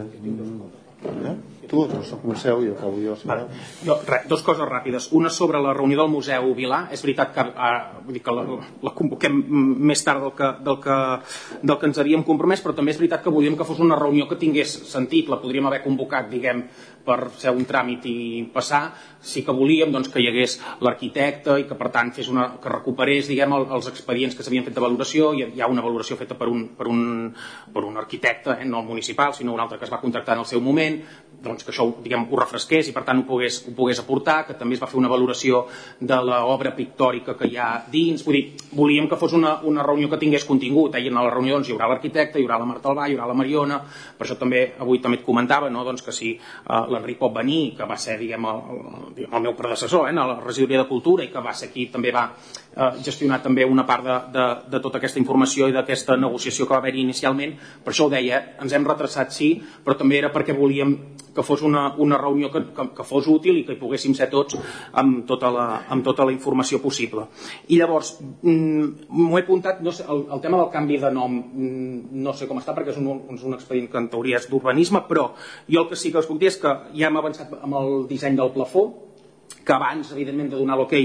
Tu comenceu i acabo jo. Dos coses ràpides. Una sobre la reunió del Museu Vilà. És veritat que la convoquem més tard del que ens havíem compromès, però també és veritat que volíem que fos una reunió que tingués sentit. La podríem haver convocat, diguem, per fer un tràmit i passar. Sí que volíem que hi hagués l'arquitecte i que per tant que recuperés, diguem, els expedients que s'havien fet de valoració. Hi ha una valoració feta per un arquitecte, no el municipal, sinó un altre que es va contractar en el seu moment, que això, diguem, ho refresqués i per tant ho pogués aportar, que també es va fer una valoració de l'obra pictòrica que hi ha dins. Vull dir, volíem que fos una reunió que tingués contingut, i en la reunió hi haurà l'arquitecte, hi haurà la Marta Albà, hi haurà la Mariona. Per això també avui també et comentava que si l'Enric pot venir, que va ser, diguem, el meu predecessor en la regidoria de Cultura i que va ser qui també va gestionar també una part de tota aquesta informació i d'aquesta negociació que va haver-hi inicialment. Per això ho deia, ens hem retrasat, sí, però també era perquè volíem que fos una reunió que fos útil i que hi poguéssim ser tots amb tota la informació possible. I llavors, m'ho he apuntat, no sé, el tema del canvi de nom no sé com està, perquè és un expedient que en teoria és d'urbanisme, però jo el que sí que us puc dir és que ja hem avançat amb el disseny del plafó, que abans, evidentment, de donar l'ok,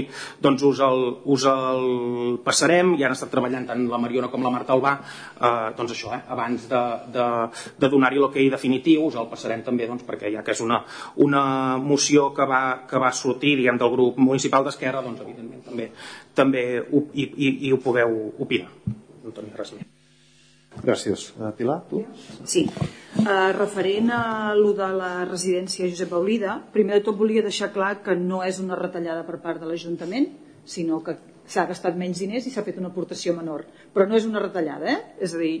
us el passarem. Ja han estat treballant tant la Mariona com la Marta Albà, això, abans de donar-hi l'ok definitiu, us el passarem també, perquè ja que és una moció que va sortir, diguem, del grup municipal d'Esquerra, evidentment, també hi ho podeu opinar. No tenia res més. Gràcies. Pilar, tu? Sí. Referent a lo de la residència Josep Paulida, primer de tot volia deixar clar que no és una retallada per part de l'Ajuntament, sinó que s'ha gastat menys diners i s'ha fet una aportació menor. Però no és una retallada, És a dir,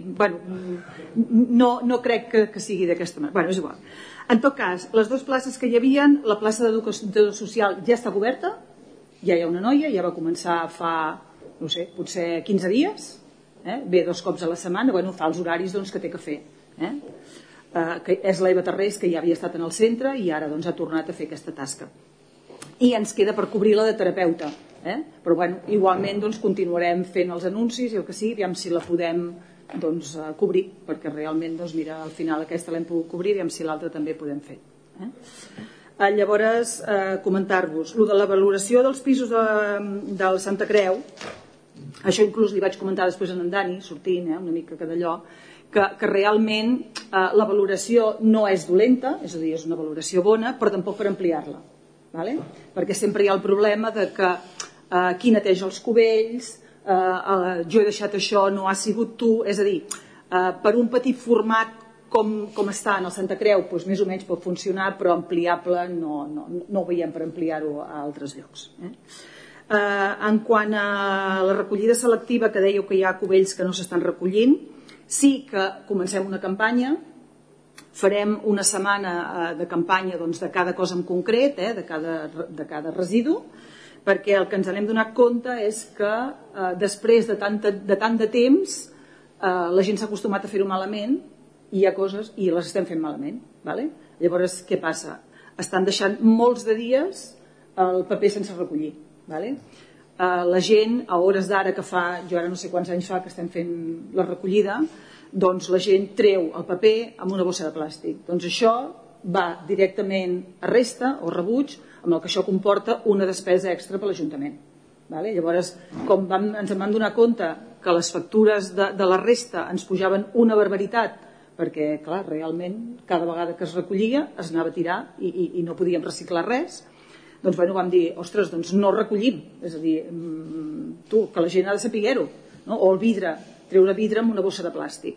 no crec que sigui d'aquesta manera. És igual. En tot cas, les dues places que hi havia, la plaça d'Educació Social ja està coberta, ja hi ha una noia, ja va començar fa, no sé, potser 15 dies, ve 2 cops a la setmana, fa els horaris que té que fer, que és l'Eva Tarrés, que ja havia estat en el centre i ara ha tornat a fer aquesta tasca, i ens queda per cobrir la de terapeuta, però igualment continuarem fent els anuncis i el que sigui, aviam si la podem cobrir, perquè realment mira, al final aquesta l'hem pogut cobrir, aviam si l'altra també podem fer. Llavors, comentar-vos lo de la valoració dels pisos del Santa Creu. Això inclús li vaig comentar després a en Dani, sortint una mica que d'allò, que realment la valoració no és dolenta, és a dir, és una valoració bona, però tampoc per ampliar-la, perquè sempre hi ha el problema de que qui neteja els cubells, jo he deixat això, no ha sigut tu, és a dir, per un petit format com està en el Santa Creu, més o menys pot funcionar, però ampliable no ho veiem per ampliar-ho a altres llocs. En quant a la recollida selectiva, que dèieu que hi ha cubells que no s'estan recollint, sí que comencem una campanya, farem una setmana de campanya de cada cosa en concret, de cada residu, perquè el que ens n'hem donat compte és que després de tant de temps la gent s'ha acostumat a fer-ho malament i hi ha coses i les estem fent malament. Llavors, què passa? Estan deixant molts de dies el paper sense recollir. La gent, a hores d'ara que fa, jo ara no sé quants anys fa que estem fent la recollida, doncs la gent treu el paper amb una bossa de plàstic. Doncs això va directament a resta o rebuig, amb el que això comporta una despesa extra per l'Ajuntament. Llavors, com ens en vam donar compte que les factures de la resta ens pujaven una barbaritat, perquè, clar, realment, cada vegada que es recollia es anava a tirar i no podíem reciclar res. Doncs, bueno, vam dir, ostres, doncs no recollim. És a dir, que la gent ha de saber-ho, no? O el vidre, treure vidre amb una bossa de plàstic.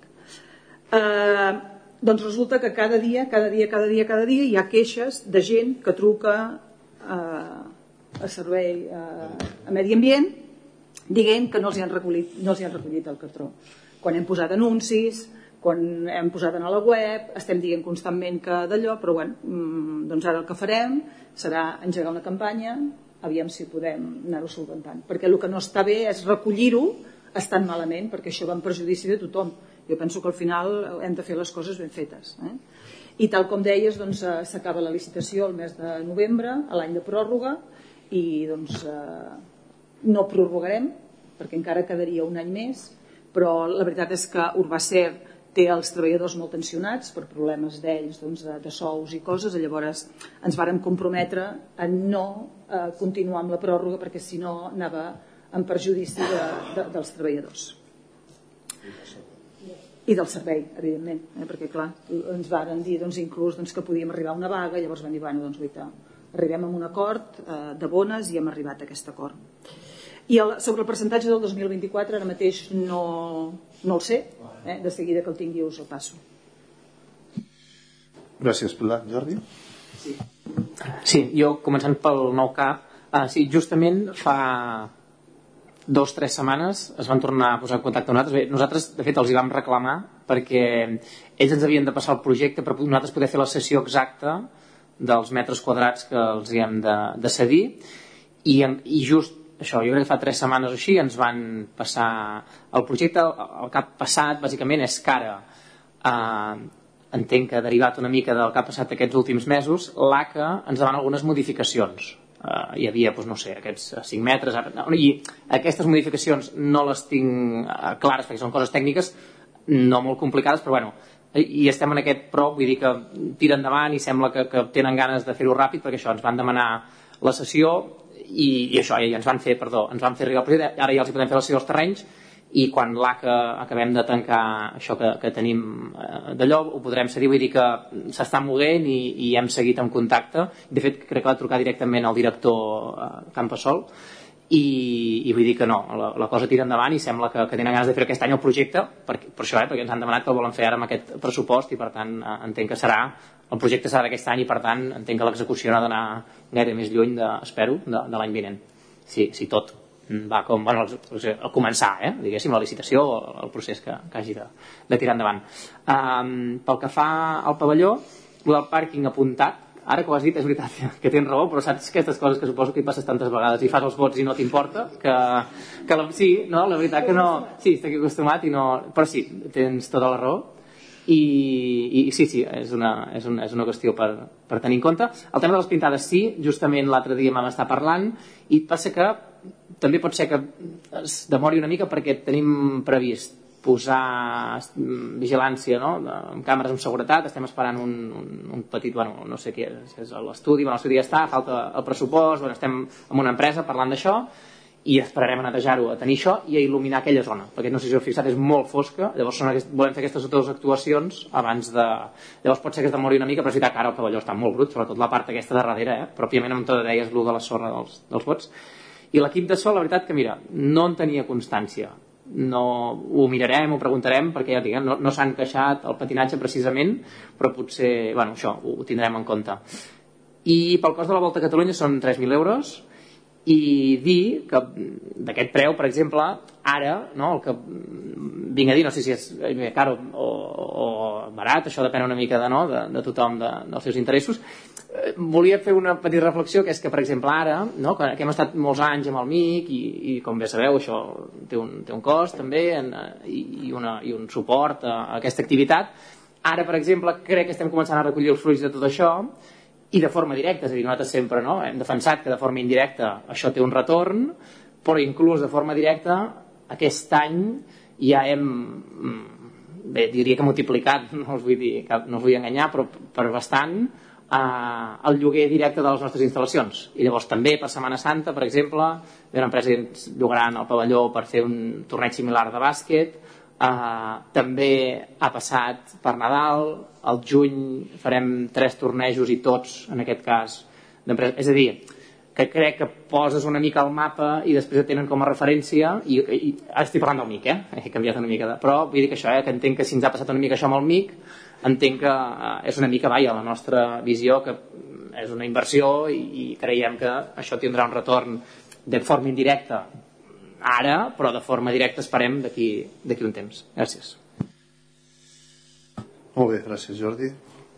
Doncs resulta que cada dia hi ha queixes de gent que truca a servei a Medi Ambient dient que no els hi han recollit el cartró. Quan hem posat anuncis, quan hem posat a la web, estem dient constantment que d'allò, però bueno, doncs ara el que farem serà engegar una campanya, aviam si podem anar-ho solventant, perquè el que no està bé és recollir-ho estan malament, perquè això va en perjudici de tothom. Jo penso que al final hem de fer les coses ben fetes. I tal com deies, doncs, s'acaba la licitació el mes de novembre, a l'any de pròrroga, i doncs no prorrogarem, perquè encara quedaria un any més, però la veritat és que Urbacer té els treballadors molt tensionats per problemes d'ells, de sous i coses, i llavors ens vàrem comprometre a no continuar amb la pròrroga perquè si no anava en perjudici dels treballadors. I del servei, evidentment, perquè clar, ens varen dir inclús que podíem arribar a una vaga, llavors van dir, bueno, doncs guaita, arribem a un acord de bones i hem arribat a aquest acord. I sobre el percentatge del 2024 ara mateix no el sé, de seguida que el tingui us el passo. Gràcies, Pilar. Jordi? Sí, jo començant pel nou CAP, sí, justament fa 2 o 3 setmanes es van tornar a posar en contacte amb nosaltres. Bé, nosaltres, de fet, els hi vam reclamar perquè ells ens havien de passar el projecte per nosaltres poder fer la sessió exacta dels metres quadrats que els hi hem de cedir i just això, jo crec que fa 3 setmanes o així ens van passar el projecte. El que ha passat bàsicament és que ara entenc que derivat una mica del que ha passat aquests últims mesos, l'ACA ens demana algunes modificacions. Hi havia, doncs, no sé, aquests 5 metres i aquestes modificacions no les tinc clares perquè són coses tècniques no molt complicades, però bueno, i estem en aquest però, vull dir que tira endavant i sembla que tenen ganes de fer-ho ràpid perquè això, ens van demanar la sessió i això, i ens van fer arribar al projecte, ara ja els hi podem fer la sessió dels terrenys i quan l'ACA acabem de tancar això que tenim d'allò ho podrem cedir, vull dir que s'està movent i hem seguit en contacte. De fet crec que va trucar directament al director Campasol i vull dir que no, la cosa tira endavant i sembla que tenen ganes de fer aquest any el projecte per això, perquè ens han demanat que el volen fer ara amb aquest pressupost i per tant entenc que el projecte serà d'aquest any i per tant entenc que l'execució no ha d'anar gaire més lluny, espero, de l'any vinent, si tot va com, bueno, a començar, diguéssim, la licitació o el procés que hagi de tirar endavant. Pel que fa al pavelló, el del pàrquing apuntat, ara que ho has dit, és veritat que tens raó, però saps aquestes coses que suposo que hi passes tantes vegades i fas els vots i no t'importa, sí, no, la veritat que no, sí, estic acostumat i no, però sí, tens tota la raó. I sí, és una qüestió per tenir en compte. El tema de les pintades sí, justament l'altre dia vam estar parlant i passa que també pot ser que es demori una mica perquè tenim previst posar vigilància, no? Amb càmeres amb seguretat, estem esperant un petit, bueno, no sé què és l'estudi, l'estudi ja està, falta el pressupost, estem amb una empresa parlant d'això i esperarem a netejar-ho, a tenir això i a il·luminar aquella zona, perquè no sé si ho heu fixat, és molt fosca, llavors volem fer aquestes 2 actuacions abans de... Llavors pot ser que es demori una mica, però és veritat que ara el pavelló està molt brut, sobretot la part aquesta de darrere, pròpiament amb tot deies l'1 de la sorra dels vots. I l'equip de so, la veritat que mira, no en tenia constància, no ho mirarem, ho preguntarem, perquè ja diguem, no s'han queixat el patinatge precisament, però potser, bueno, això ho tindrem en compte. I pel cost de la Volta a Catalunya són 3.000 euros, i dir que d'aquest preu, per exemple, ara, no, el que vinc a dir, no sé si és car o barat, això depèn una mica de tothom, dels seus interessos, volia fer una petita reflexió, que és que, per exemple, ara, no, que hem estat molts anys amb el MIC i com bé sabeu, això té un cost també i un suport a aquesta activitat. Ara, per exemple, crec que estem començant a recollir els fruits de tot això i de forma directa, és a dir, nosaltres sempre hem defensat que de forma indirecta això té un retorn, però inclús de forma directa aquest any ja hem, bé, diria que multiplicat, no us vull enganyar, però per bastant el lloguer directe de les nostres instal·lacions. I llavors també per Setmana Santa, per exemple, hi ha una empresa que ens llogaran el pavelló per fer un torneig similar de bàsquet. També ha passat per Nadal, al juny farem 3 tornejos i tots, en aquest cas, d'empreses. És a dir, que crec que poses una mica al mapa i després et tenen com a referència i ara estic parlant del MIC, he canviat una mica però vull dir que això, que entenc que si ens ha passat una mica això amb el MIC, entenc que és una mica la nostra visió, que és una inversió i creiem que això tindrà un retorn de forma indirecta ara, però de forma directa esperem d'aquí un temps. Gràcies. Molt bé, gràcies Jordi.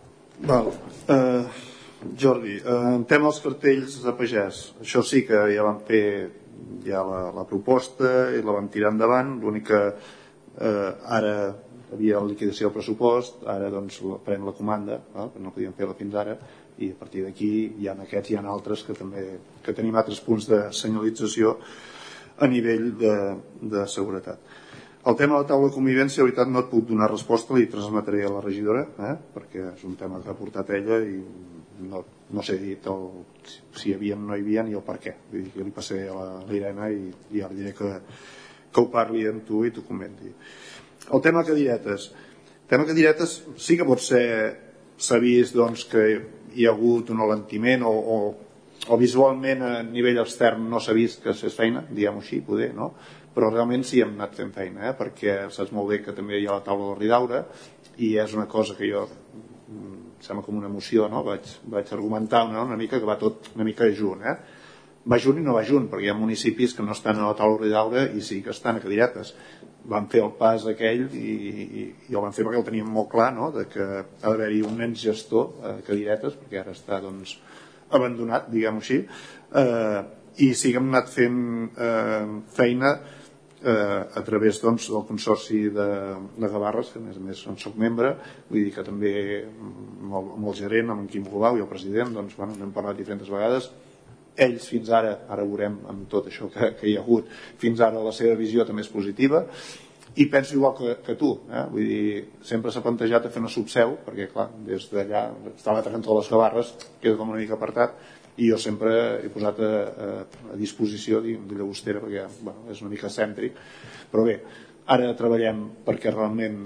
Jordi, en tema dels cartells de pagès, això sí que ja vam fer la proposta i la vam tirar endavant. L'únic que ara havia la liquidació del pressupost, ara doncs farem la comanda, que no podíem fer-la fins ara, i a partir d'aquí hi ha aquests, hi ha altres que també tenim altres punts de senyalització a nivell de seguretat. El tema de la taula de convivència, la veritat no et puc donar resposta, li transmetré a la regidora, perquè és un tema que ha portat ella i no sé dir si hi havia o no hi havia ni el per què. Vull dir que li passaré a l'Irene i ara diré que ho parli amb tu i t'ho comenti. El tema cadiretes. El tema cadiretes sí que pot ser, s'ha vist doncs, que hi ha hagut un alentiment o visualment a nivell extern no s'ha vist que s'és feina, diguem-ho així, poder, no? Però realment sí hem anat fent feina, perquè saps molt bé que també hi ha la taula del Ridaura i és una cosa que jo sembla com una emoció, no? Vaig argumentar una mica que va tot una mica junt, va junt i no va junt, perquè hi ha municipis que no estan a la taula del Ridaura i sí que estan a cadiretes. Vam fer el pas aquell i el vam fer perquè el teníem molt clar, no? De que ha d'haver-hi un ens gestor a cadiretes, perquè ara està doncs abandonat, diguem-ho així, i sí que hem anat fent feina a través doncs, del Consorci de Gavarres, que a més en soc membre, vull dir que també amb el gerent, amb en Quim Colau i el president, doncs, n'hem parlat diferents vegades. Ells fins ara veurem amb tot això que hi ha hagut, fins ara la seva visió també és positiva, i penso igual que tu, vull dir, sempre s'ha plantejat a fer una subseu, perquè clar, des d'allà està l'altre cantó de les Gavarres, queda com una mica apartat, i jo sempre he posat a disposició de Llagostera perquè és una mica cèntric, però bé, ara treballem perquè realment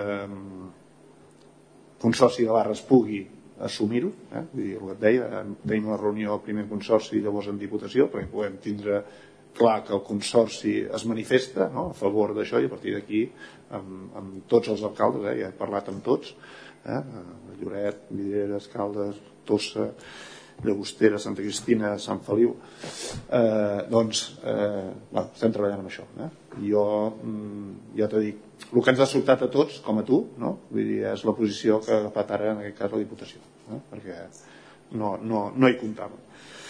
Consorci de Barres pugui assumir-ho, vull dir, el que et deia, tenim una reunió al primer Consorci i llavors en Diputació perquè podem tindre clar que el Consorci es manifesta, no?, a favor d'això, i a partir d'aquí amb tots els alcaldes, ja he parlat amb tots, Lloret, Vidreres, Caldes, Tossa, Llagostera, Santa Cristina, Sant Feliu, doncs estem treballant amb això. Jo ja t'ho dic, el que ens ha sobtat a tots, com a tu, no? Vull dir, és la posició que ha agafat ara en aquest cas la Diputació, perquè no hi comptava.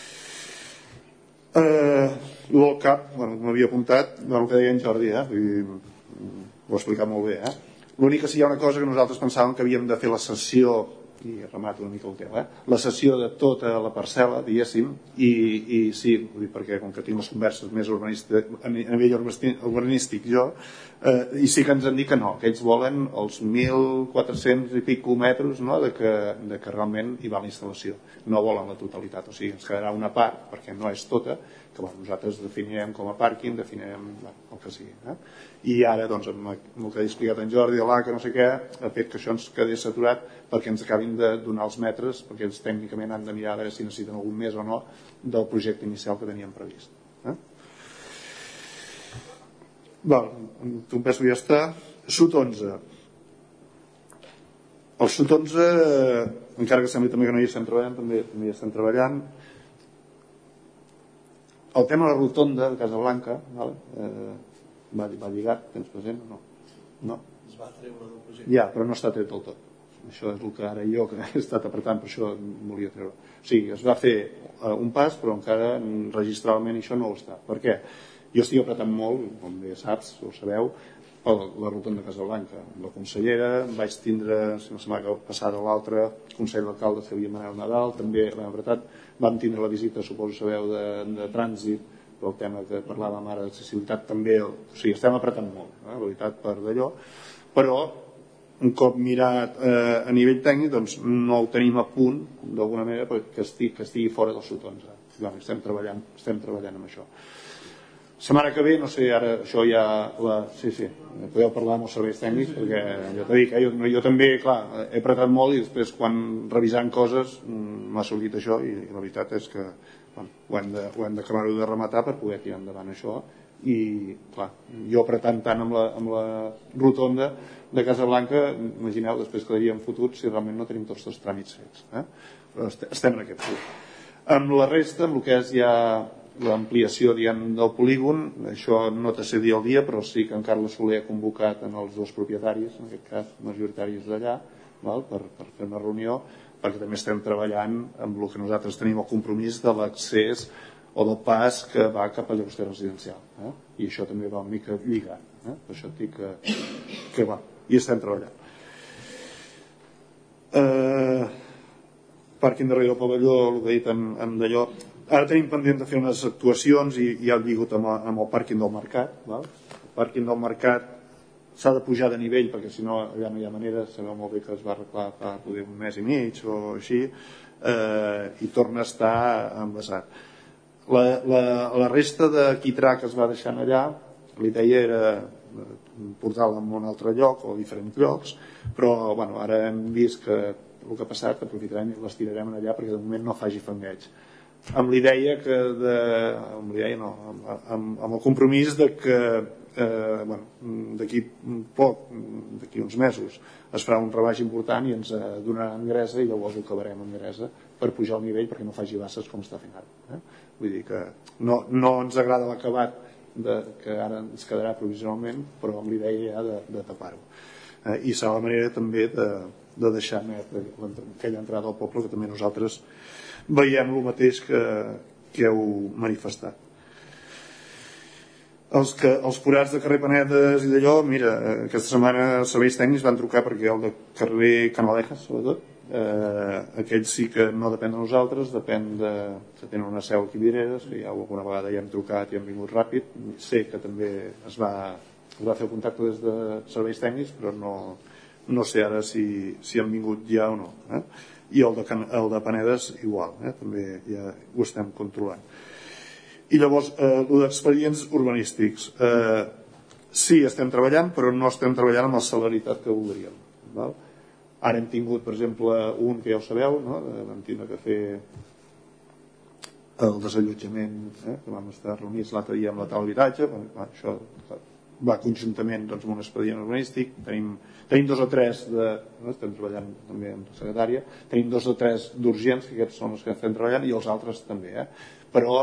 El CAP, m'havia apuntat el que deia en Jordi, ho ha explicat molt bé. L'únic que sí hi ha una cosa que nosaltres pensàvem que havíem de fer la sessió, i remato una mica el tema, la cessió de tota la parcel·la, diguéssim, i sí, perquè com que tinc les converses més a nivell urbanístic jo, i sí que ens han dit que no, que ells volen els 1.400 i pico metres, no?, de que realment hi va la instal·lació, no volen la totalitat, o sigui, ens quedarà una part, perquè no és tota, que nosaltres definirem com a pàrquing, definirem el que sigui. I ara, doncs, amb el que ha explicat en Jordi, que no sé què, ha fet que això ens quedés saturat perquè ens acabin de donar els metres, perquè ells tècnicament han de mirar a veure si necessiten algun més o no del projecte inicial que teníem previst. Tu em penso que ja està. SUT 11. El SUT 11, encara que sembli també que no hi estem treballant, també hi estem treballant. El tema de la rotonda de Casablanca va lligat, tens present o no? Es va treure del projecte. Ja, però no està tret del tot. Això és el que ara jo, que he estat apretant, per això volia treure. O sigui, es va fer un pas, però encara registralment això no ho està. Per què? Jo estic apretant molt, com bé saps, ho sabeu, per la rotonda de Casablanca. La consellera, vaig tindre, si no setmana passada l'altre, consell d'alcalde Xavier Manel Nadal, també l'hem apretat, vam tindre la visita, suposo sabeu, de trànsit, pel tema que parlàvem ara d'accessibilitat també, o sigui, estem apretant molt, la veritat, per d'allò, però un cop mirat a nivell tècnic, doncs no ho tenim a punt d'alguna manera que estigui fora del SUT 11. Estem treballant amb això. Setmana que ve, no sé, ara això ja podeu parlar amb els serveis tècnics, perquè jo t'he dit, jo també, clar, he apretat molt i després quan revisant coses m'ha sortit això i la veritat és que ho hem d'acabar-ho de rematar per poder tirar endavant això. I clar, jo apretant tant amb la rotonda de Casablanca, imagineu, després quedaríem fotuts si realment no tenim tots els tràmits fets, però estem en aquest punt. Amb la resta, amb el que és ja l'ampliació del polígon, això no te sé dir el dia, però sí que en Carles Soler ha convocat en els dos propietaris, en aquest cas majoritaris d'allà, per fer una reunió, perquè també estem treballant amb el que nosaltres tenim el compromís de l'accés o del pas que va cap a Llagostera Residencial, i això també va una mica lligat, per això et dic que va, i estem treballant. Pàrquing darrere del pavelló, el que he dit en d'allò, ara tenim pendent de fer unes actuacions i ja he lligat amb el pàrquing del Mercat. El pàrquing del Mercat s'ha de pujar de nivell perquè si no allà no hi ha manera, sabeu molt bé que es va arreglar fa un mes i mig o així, i torna a estar envasat. La resta de quitrà que es va deixant allà, la idea era portar-la en un altre lloc o a diferents llocs, però ara hem vist que el que ha passat aprofitarem i les tirarem allà perquè de moment no faci fangueig, amb l'idea amb el compromís de que d'aquí uns mesos es farà un rebaix important i ens donaran gresa i llavors ho acabarem amb gresa per pujar el nivell perquè no faci basses com està fent ara. Vull dir que no ens agrada l'acabat que ara ens quedarà provisionalment, però amb l'idea ja de tapar-ho, i serà la manera també de deixar net aquella entrada al poble que també nosaltres veiem el mateix que heu manifestat. Els forats de carrer Panedes i d'allò, mira, aquesta setmana els serveis tècnics van trucar perquè el de carrer Canalejas, sobretot, aquells sí que no depèn de nosaltres, depèn que tenen una seu aquí a Vidreres, que ja alguna vegada ja hem trucat i hem vingut ràpid. Sé que també es va fer el contacte des de serveis tècnics, però no sé ara si han vingut ja o no. I el de Panedes igual, també ja ho estem controlant. I llavors, el d'expedients urbanístics, sí, estem treballant, però no estem treballant amb la celeritat que voldríem. Ara hem tingut, per exemple, un que ja ho sabeu, vam tindre que fer el desallotjament, que vam estar reunits l'altre dia amb la taula d'habitatge, això va conjuntament amb un expedient urbanístic, tenim 2 o 3 estem treballant també amb la secretària, tenim 2 o 3 d'urgents, que aquests són els que estem treballant, i els altres també, però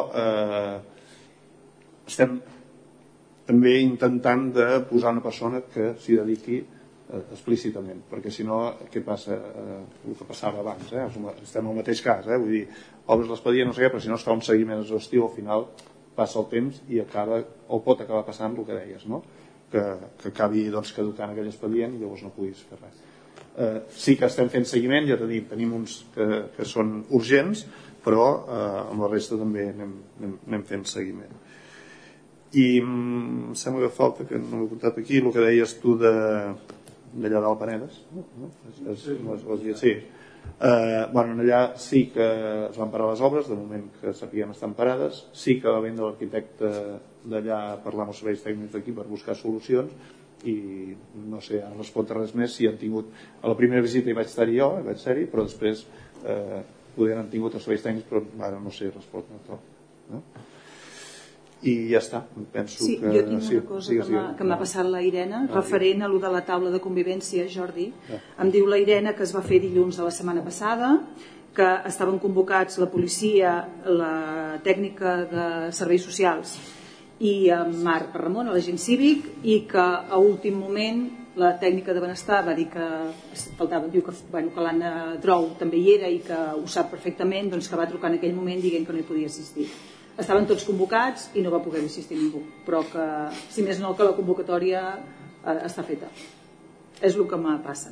estem també intentant de posar una persona que s'hi dediqui explícitament, perquè si no, què passa? El que passava abans, estem al mateix cas, vull dir, obres l'expedient, no sé què, però si no es fa un seguiment exhaustiu, al final passa el temps i pot acabar passant el que deies, que acabi caducant aquell expedient i llavors no puguis fer res. Sí que estem fent seguiment, ja t'he dit, tenim uns que són urgents, però amb la resta també anem fent seguiment. I em sembla que falta, que no m'he apuntat aquí, el que deies tu d'allà del Panedes, sí. Allà sí que es van parar les obres, de moment que sapiguem estan parades, sí que va vendre l'arquitecte d'allà a parlar amb els serveis tècnics d'aquí per buscar solucions, i no sé, ara no es pot res més. Si han tingut, a la primera visita hi vaig estar jo, però després poder han tingut els serveis tècnics, però ara no sé respondre tot. I ja està, penso que... Jo tinc una cosa que m'ha passat la Irene, referent a lo de la taula de convivència, Jordi. Em diu la Irene que es va fer dilluns de la setmana passada, que estaven convocats la policia, la tècnica de serveis socials i Marc Ramon, l'agent cívic, i que a últim moment la tècnica de benestar va dir que faltava, diu que l'Anna Drou també hi era i que ho sap perfectament, doncs que va trucar en aquell moment dient que no hi podia assistir. Estaven tots convocats i no va poder assistir ningú, però que, si més no, que la convocatòria està feta. És el que me passa.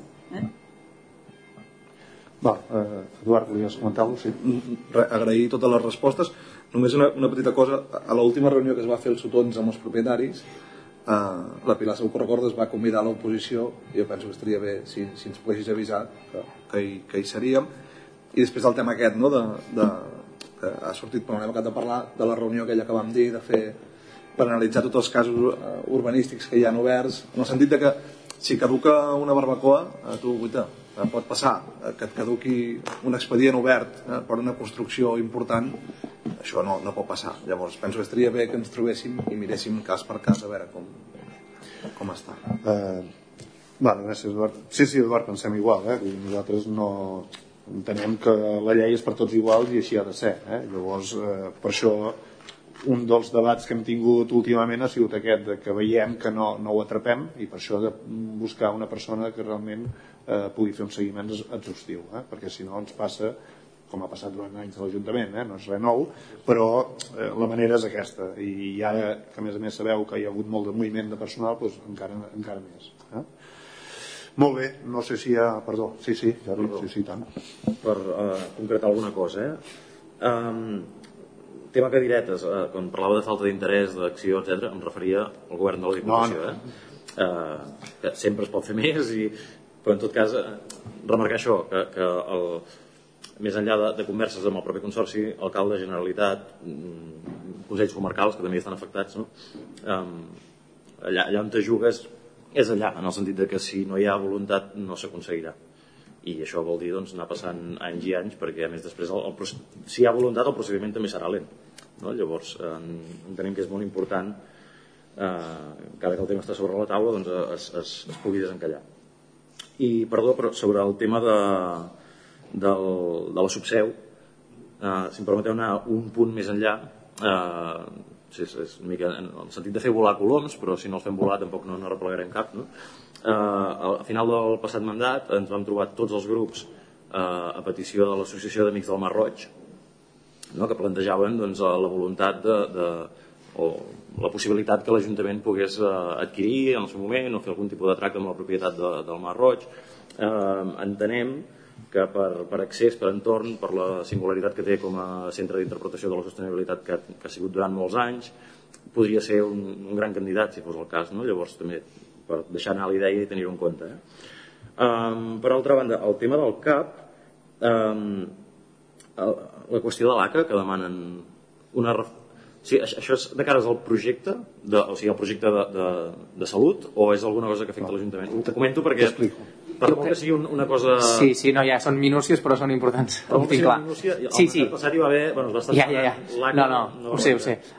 Eduard, volies comentar-ho? Sí. Agrair totes les respostes. Només una petita cosa. A l'última reunió que es va fer el SUT 11 amb els propietaris, la Pilar segur que recordes va convidar l'oposició i jo penso que estaria bé si ens poguessis avisar que hi seríem. I després el tema aquest, no, que ha sortit, però no hem acabat de parlar de la reunió aquella que vam dir de fer per analitzar tots els casos urbanístics que hi ha oberts, en el sentit de que si caduca una barbacoa, tu, guita, pot passar que et caduqui un expedient obert per una construcció important, això no pot passar. Llavors penso que estaria bé que ens trobéssim i miréssim cas per cas a veure com està. Gràcies, Eduard. Sí, Eduard, pensem igual, nosaltres no entenem que la llei és per tots iguals i així ha de ser, llavors per això un dels debats que hem tingut últimament ha sigut aquest, que veiem que no ho atrapem i per això de buscar una persona que realment pugui fer un seguiment exhaustiu, perquè si no ens passa com ha passat durant anys a l'Ajuntament, no és res nou, però la manera és aquesta i ara que a més sabeu que hi ha hagut molt de moviment de personal, doncs encara més. Molt bé, no sé si hi ha... Perdó, sí, tant. Per concretar alguna cosa, tema cadiretes, quan parlava de falta d'interès, d'acció, etc., em referia al govern de la Diputació, que sempre es pot fer més, però en tot cas remarcar això, que més enllà de converses amb el propi Consorci, alcalde, Generalitat, consells comarcals, que també estan afectats, allà on te jugues és allà, en el sentit de que si no hi ha voluntat no s'aconseguirà. I això vol dir anar passant anys i anys, perquè a més després si hi ha voluntat el procediment també serà lent, no? Llavors entenem que és molt important cada que el tema està sobre la taula es pugui desencallar. I perdó, però sobre el tema de la subseu, si em permeteu anar un punt més enllà, és una mica en el sentit de fer volar coloms, però si no els fem volar tampoc no replegarem cap, no? Al final del passat mandat ens vam trobar tots els grups a petició de l'Associació d'Amics del Mar Roig, que plantejaven la voluntat o la possibilitat que l'Ajuntament pogués adquirir en el seu moment o fer algun tipus de tracte amb la propietat del Mar Roig. Entenem que per accés, per entorn, per la singularitat que té com a centre d'interpretació de la sostenibilitat que ha sigut durant molts anys, podria ser un gran candidat si fos el cas, no? Llavors també per deixar anar la idea i tenir-ho en compte. Per altra banda, el tema del CAP, la qüestió de l'ACA, que demanen una... Sí, això és de cares al projecte, o sigui, al projecte de salut, o és alguna cosa que afecta l'Ajuntament? Ho comento perquè... Per molt que sigui una cosa... Sí, no, ja són minúcies, però són importants. Però molt que sigui minúcia, el passat hi va haver... Ja. No, ho sé.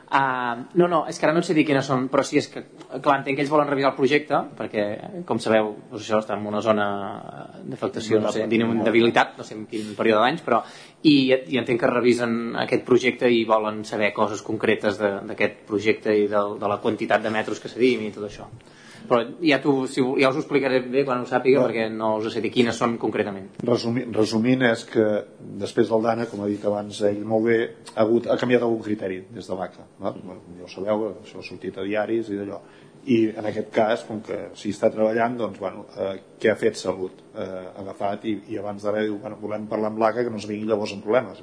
No, és que ara no sé dir quines són, però sí, és que, clar, entenc que ells volen revisar el projecte, perquè, com sabeu, això està en una zona d'afectació, no sé, d'inhabilitat, no sé en quin període d'anys, però... I entenc que revisen aquest projecte i volen saber coses concretes d'aquest projecte i de la quantitat de metres que cedim i tot això. Però ja us ho explicaré bé quan ho sàpiga, perquè no us sé dir quines són concretament. Resumint, és que després del DANA, com ha dit abans ell molt bé, ha canviat algun criteri des de l'ACA. Ja ho sabeu, això ha sortit a diaris i d'allò. I en aquest cas, com que s'hi està treballant, doncs, què ha fet Salut? Ha agafat i abans d'haver diu, volem parlar amb l'ACA que no es vingui llavors amb problemes.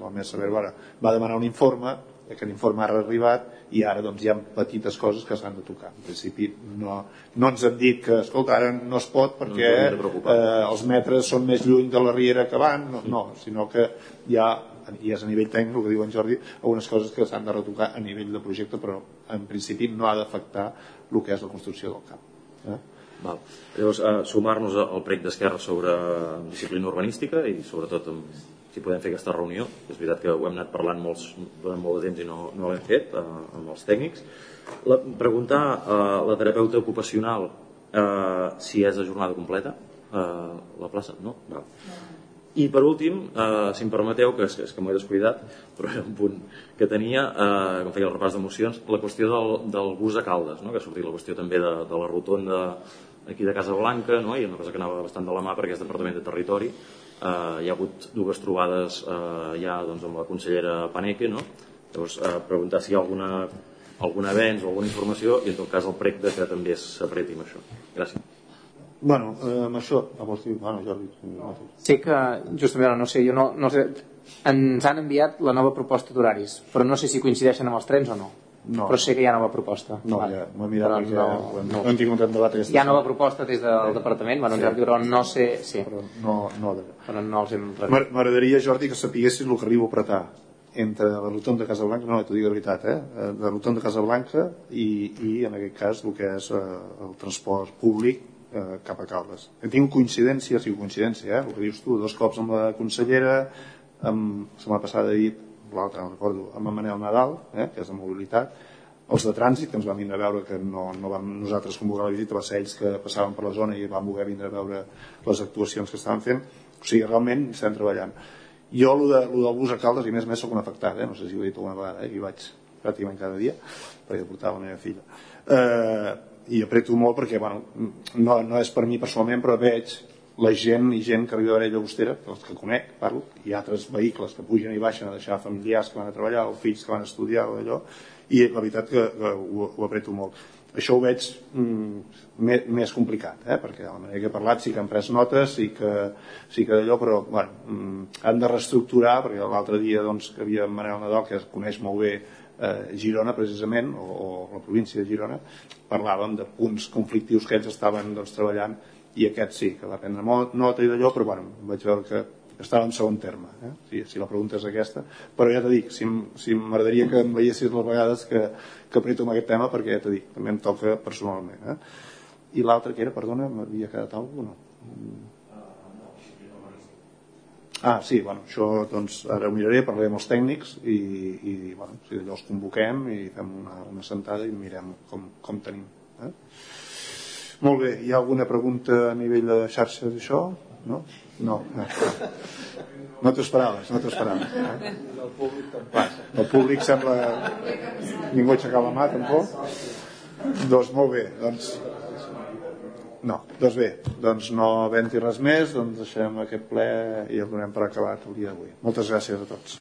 Va demanar un informe, que l'informe ara ha arribat i ara hi ha petites coses que s'han de tocar. En principi no ens han dit que escolta, ara no es pot perquè els metres són més lluny de la riera que van, no, sinó que hi ha, i és a nivell tècnic el que diu en Jordi, algunes coses que s'han de retocar a nivell de projecte, però en principi no ha d'afectar el que és la construcció del camp. Llavors, sumar-nos al prec d'Esquerra sobre disciplina urbanística i sobretot si podem fer aquesta reunió. És veritat que ho hem anat parlant durant molt de temps i no l'hem fet amb els tècnics. Preguntar a la terapeuta ocupacional si és de jornada completa la plaça. No? I per últim, si em permeteu, que és que m'ho he descuidat, però era un punt que tenia, quan feia el repàs d'emocions, la qüestió del bus a Caldes, que ha sortit la qüestió també de la rotonda aquí de Casablanca, i una cosa que anava bastant de la mà perquè és Departament de Territori. Hi ha hagut dues trobades ja amb la consellera Paneque, llavors preguntar si hi ha algun avenç o alguna informació i en tot cas el prec que també s'apreti amb això. Gràcies. Amb això Jordi. Sé que justament no sé, ens han enviat la nova proposta d'horaris, però no sé si coincideixen amb els trens o no. No. Però sé que hi ha nova proposta. No, ja m'ho he mirat perquè no hem tingut un debat aquesta. Hi ha nova proposta des del departament, però no sé... Sí. Però no els hem... M'agradaria, Jordi, que sapiguessis el que arribo a apretar entre la rotonda de Casablanca, no, t'ho dic de veritat, de la rotonda de Casablanca i en aquest cas el que és el transport públic cap a Caldes. He tingut coincidència, el que dius tu, 2 cops amb la consellera, la setmana passada he dit, l'altre no recordo, amb en Manel Nadal, que és de mobilitat, els de trànsit, que ens van vindre a veure, que no vam nosaltres convocar la visita, va ser ells que passaven per la zona i van voler vindre a veure les actuacions que estaven fent. O sigui, realment estem treballant. Jo, el del bus a Caldes, i més soc un afectat, no sé si ho he dit alguna vegada, hi vaig pràcticament cada dia, perquè portava la meva filla. I apreto molt perquè, no és per mi personalment, però veig la gent que arriba a Varella Llagostera, els que conec, parlo, i altres vehicles que pugen i baixen a deixar familiars que van a treballar o fills que van a estudiar o allò, i la veritat que ho apreto molt. Això ho veig més complicat, perquè de la manera que he parlat sí que han pres notes, sí que d'allò, però han de reestructurar, perquè l'altre dia que havia Manel Nadal, que es coneix molt bé Girona precisament, o la província de Girona, parlàvem de punts conflictius que ells estaven treballant, i aquest sí, que va prendre nota i d'allò, però vaig veure que estava en segon terme, si la pregunta és aquesta, però ja t'ho dic, si m'agradaria que em veiessis les vegades que apreto amb aquest tema, perquè ja t'ho dic, també em toca personalment. I l'altre que era, perdona, m'havia quedat alguna cosa? Sí, això ara ho miraré, parlaré amb els tècnics i si d'allò els convoquem i fem una sentada i mirem com tenim. Molt bé, hi ha alguna pregunta a nivell de xarxes d'això? No? No t'ho esperaves. El públic sembla... Ningú ha aixecat la mà, tampoc? Doncs molt bé, no havent-hi res més, deixarem aquest ple i el donem per acabat el dia d'avui. Moltes gràcies a tots.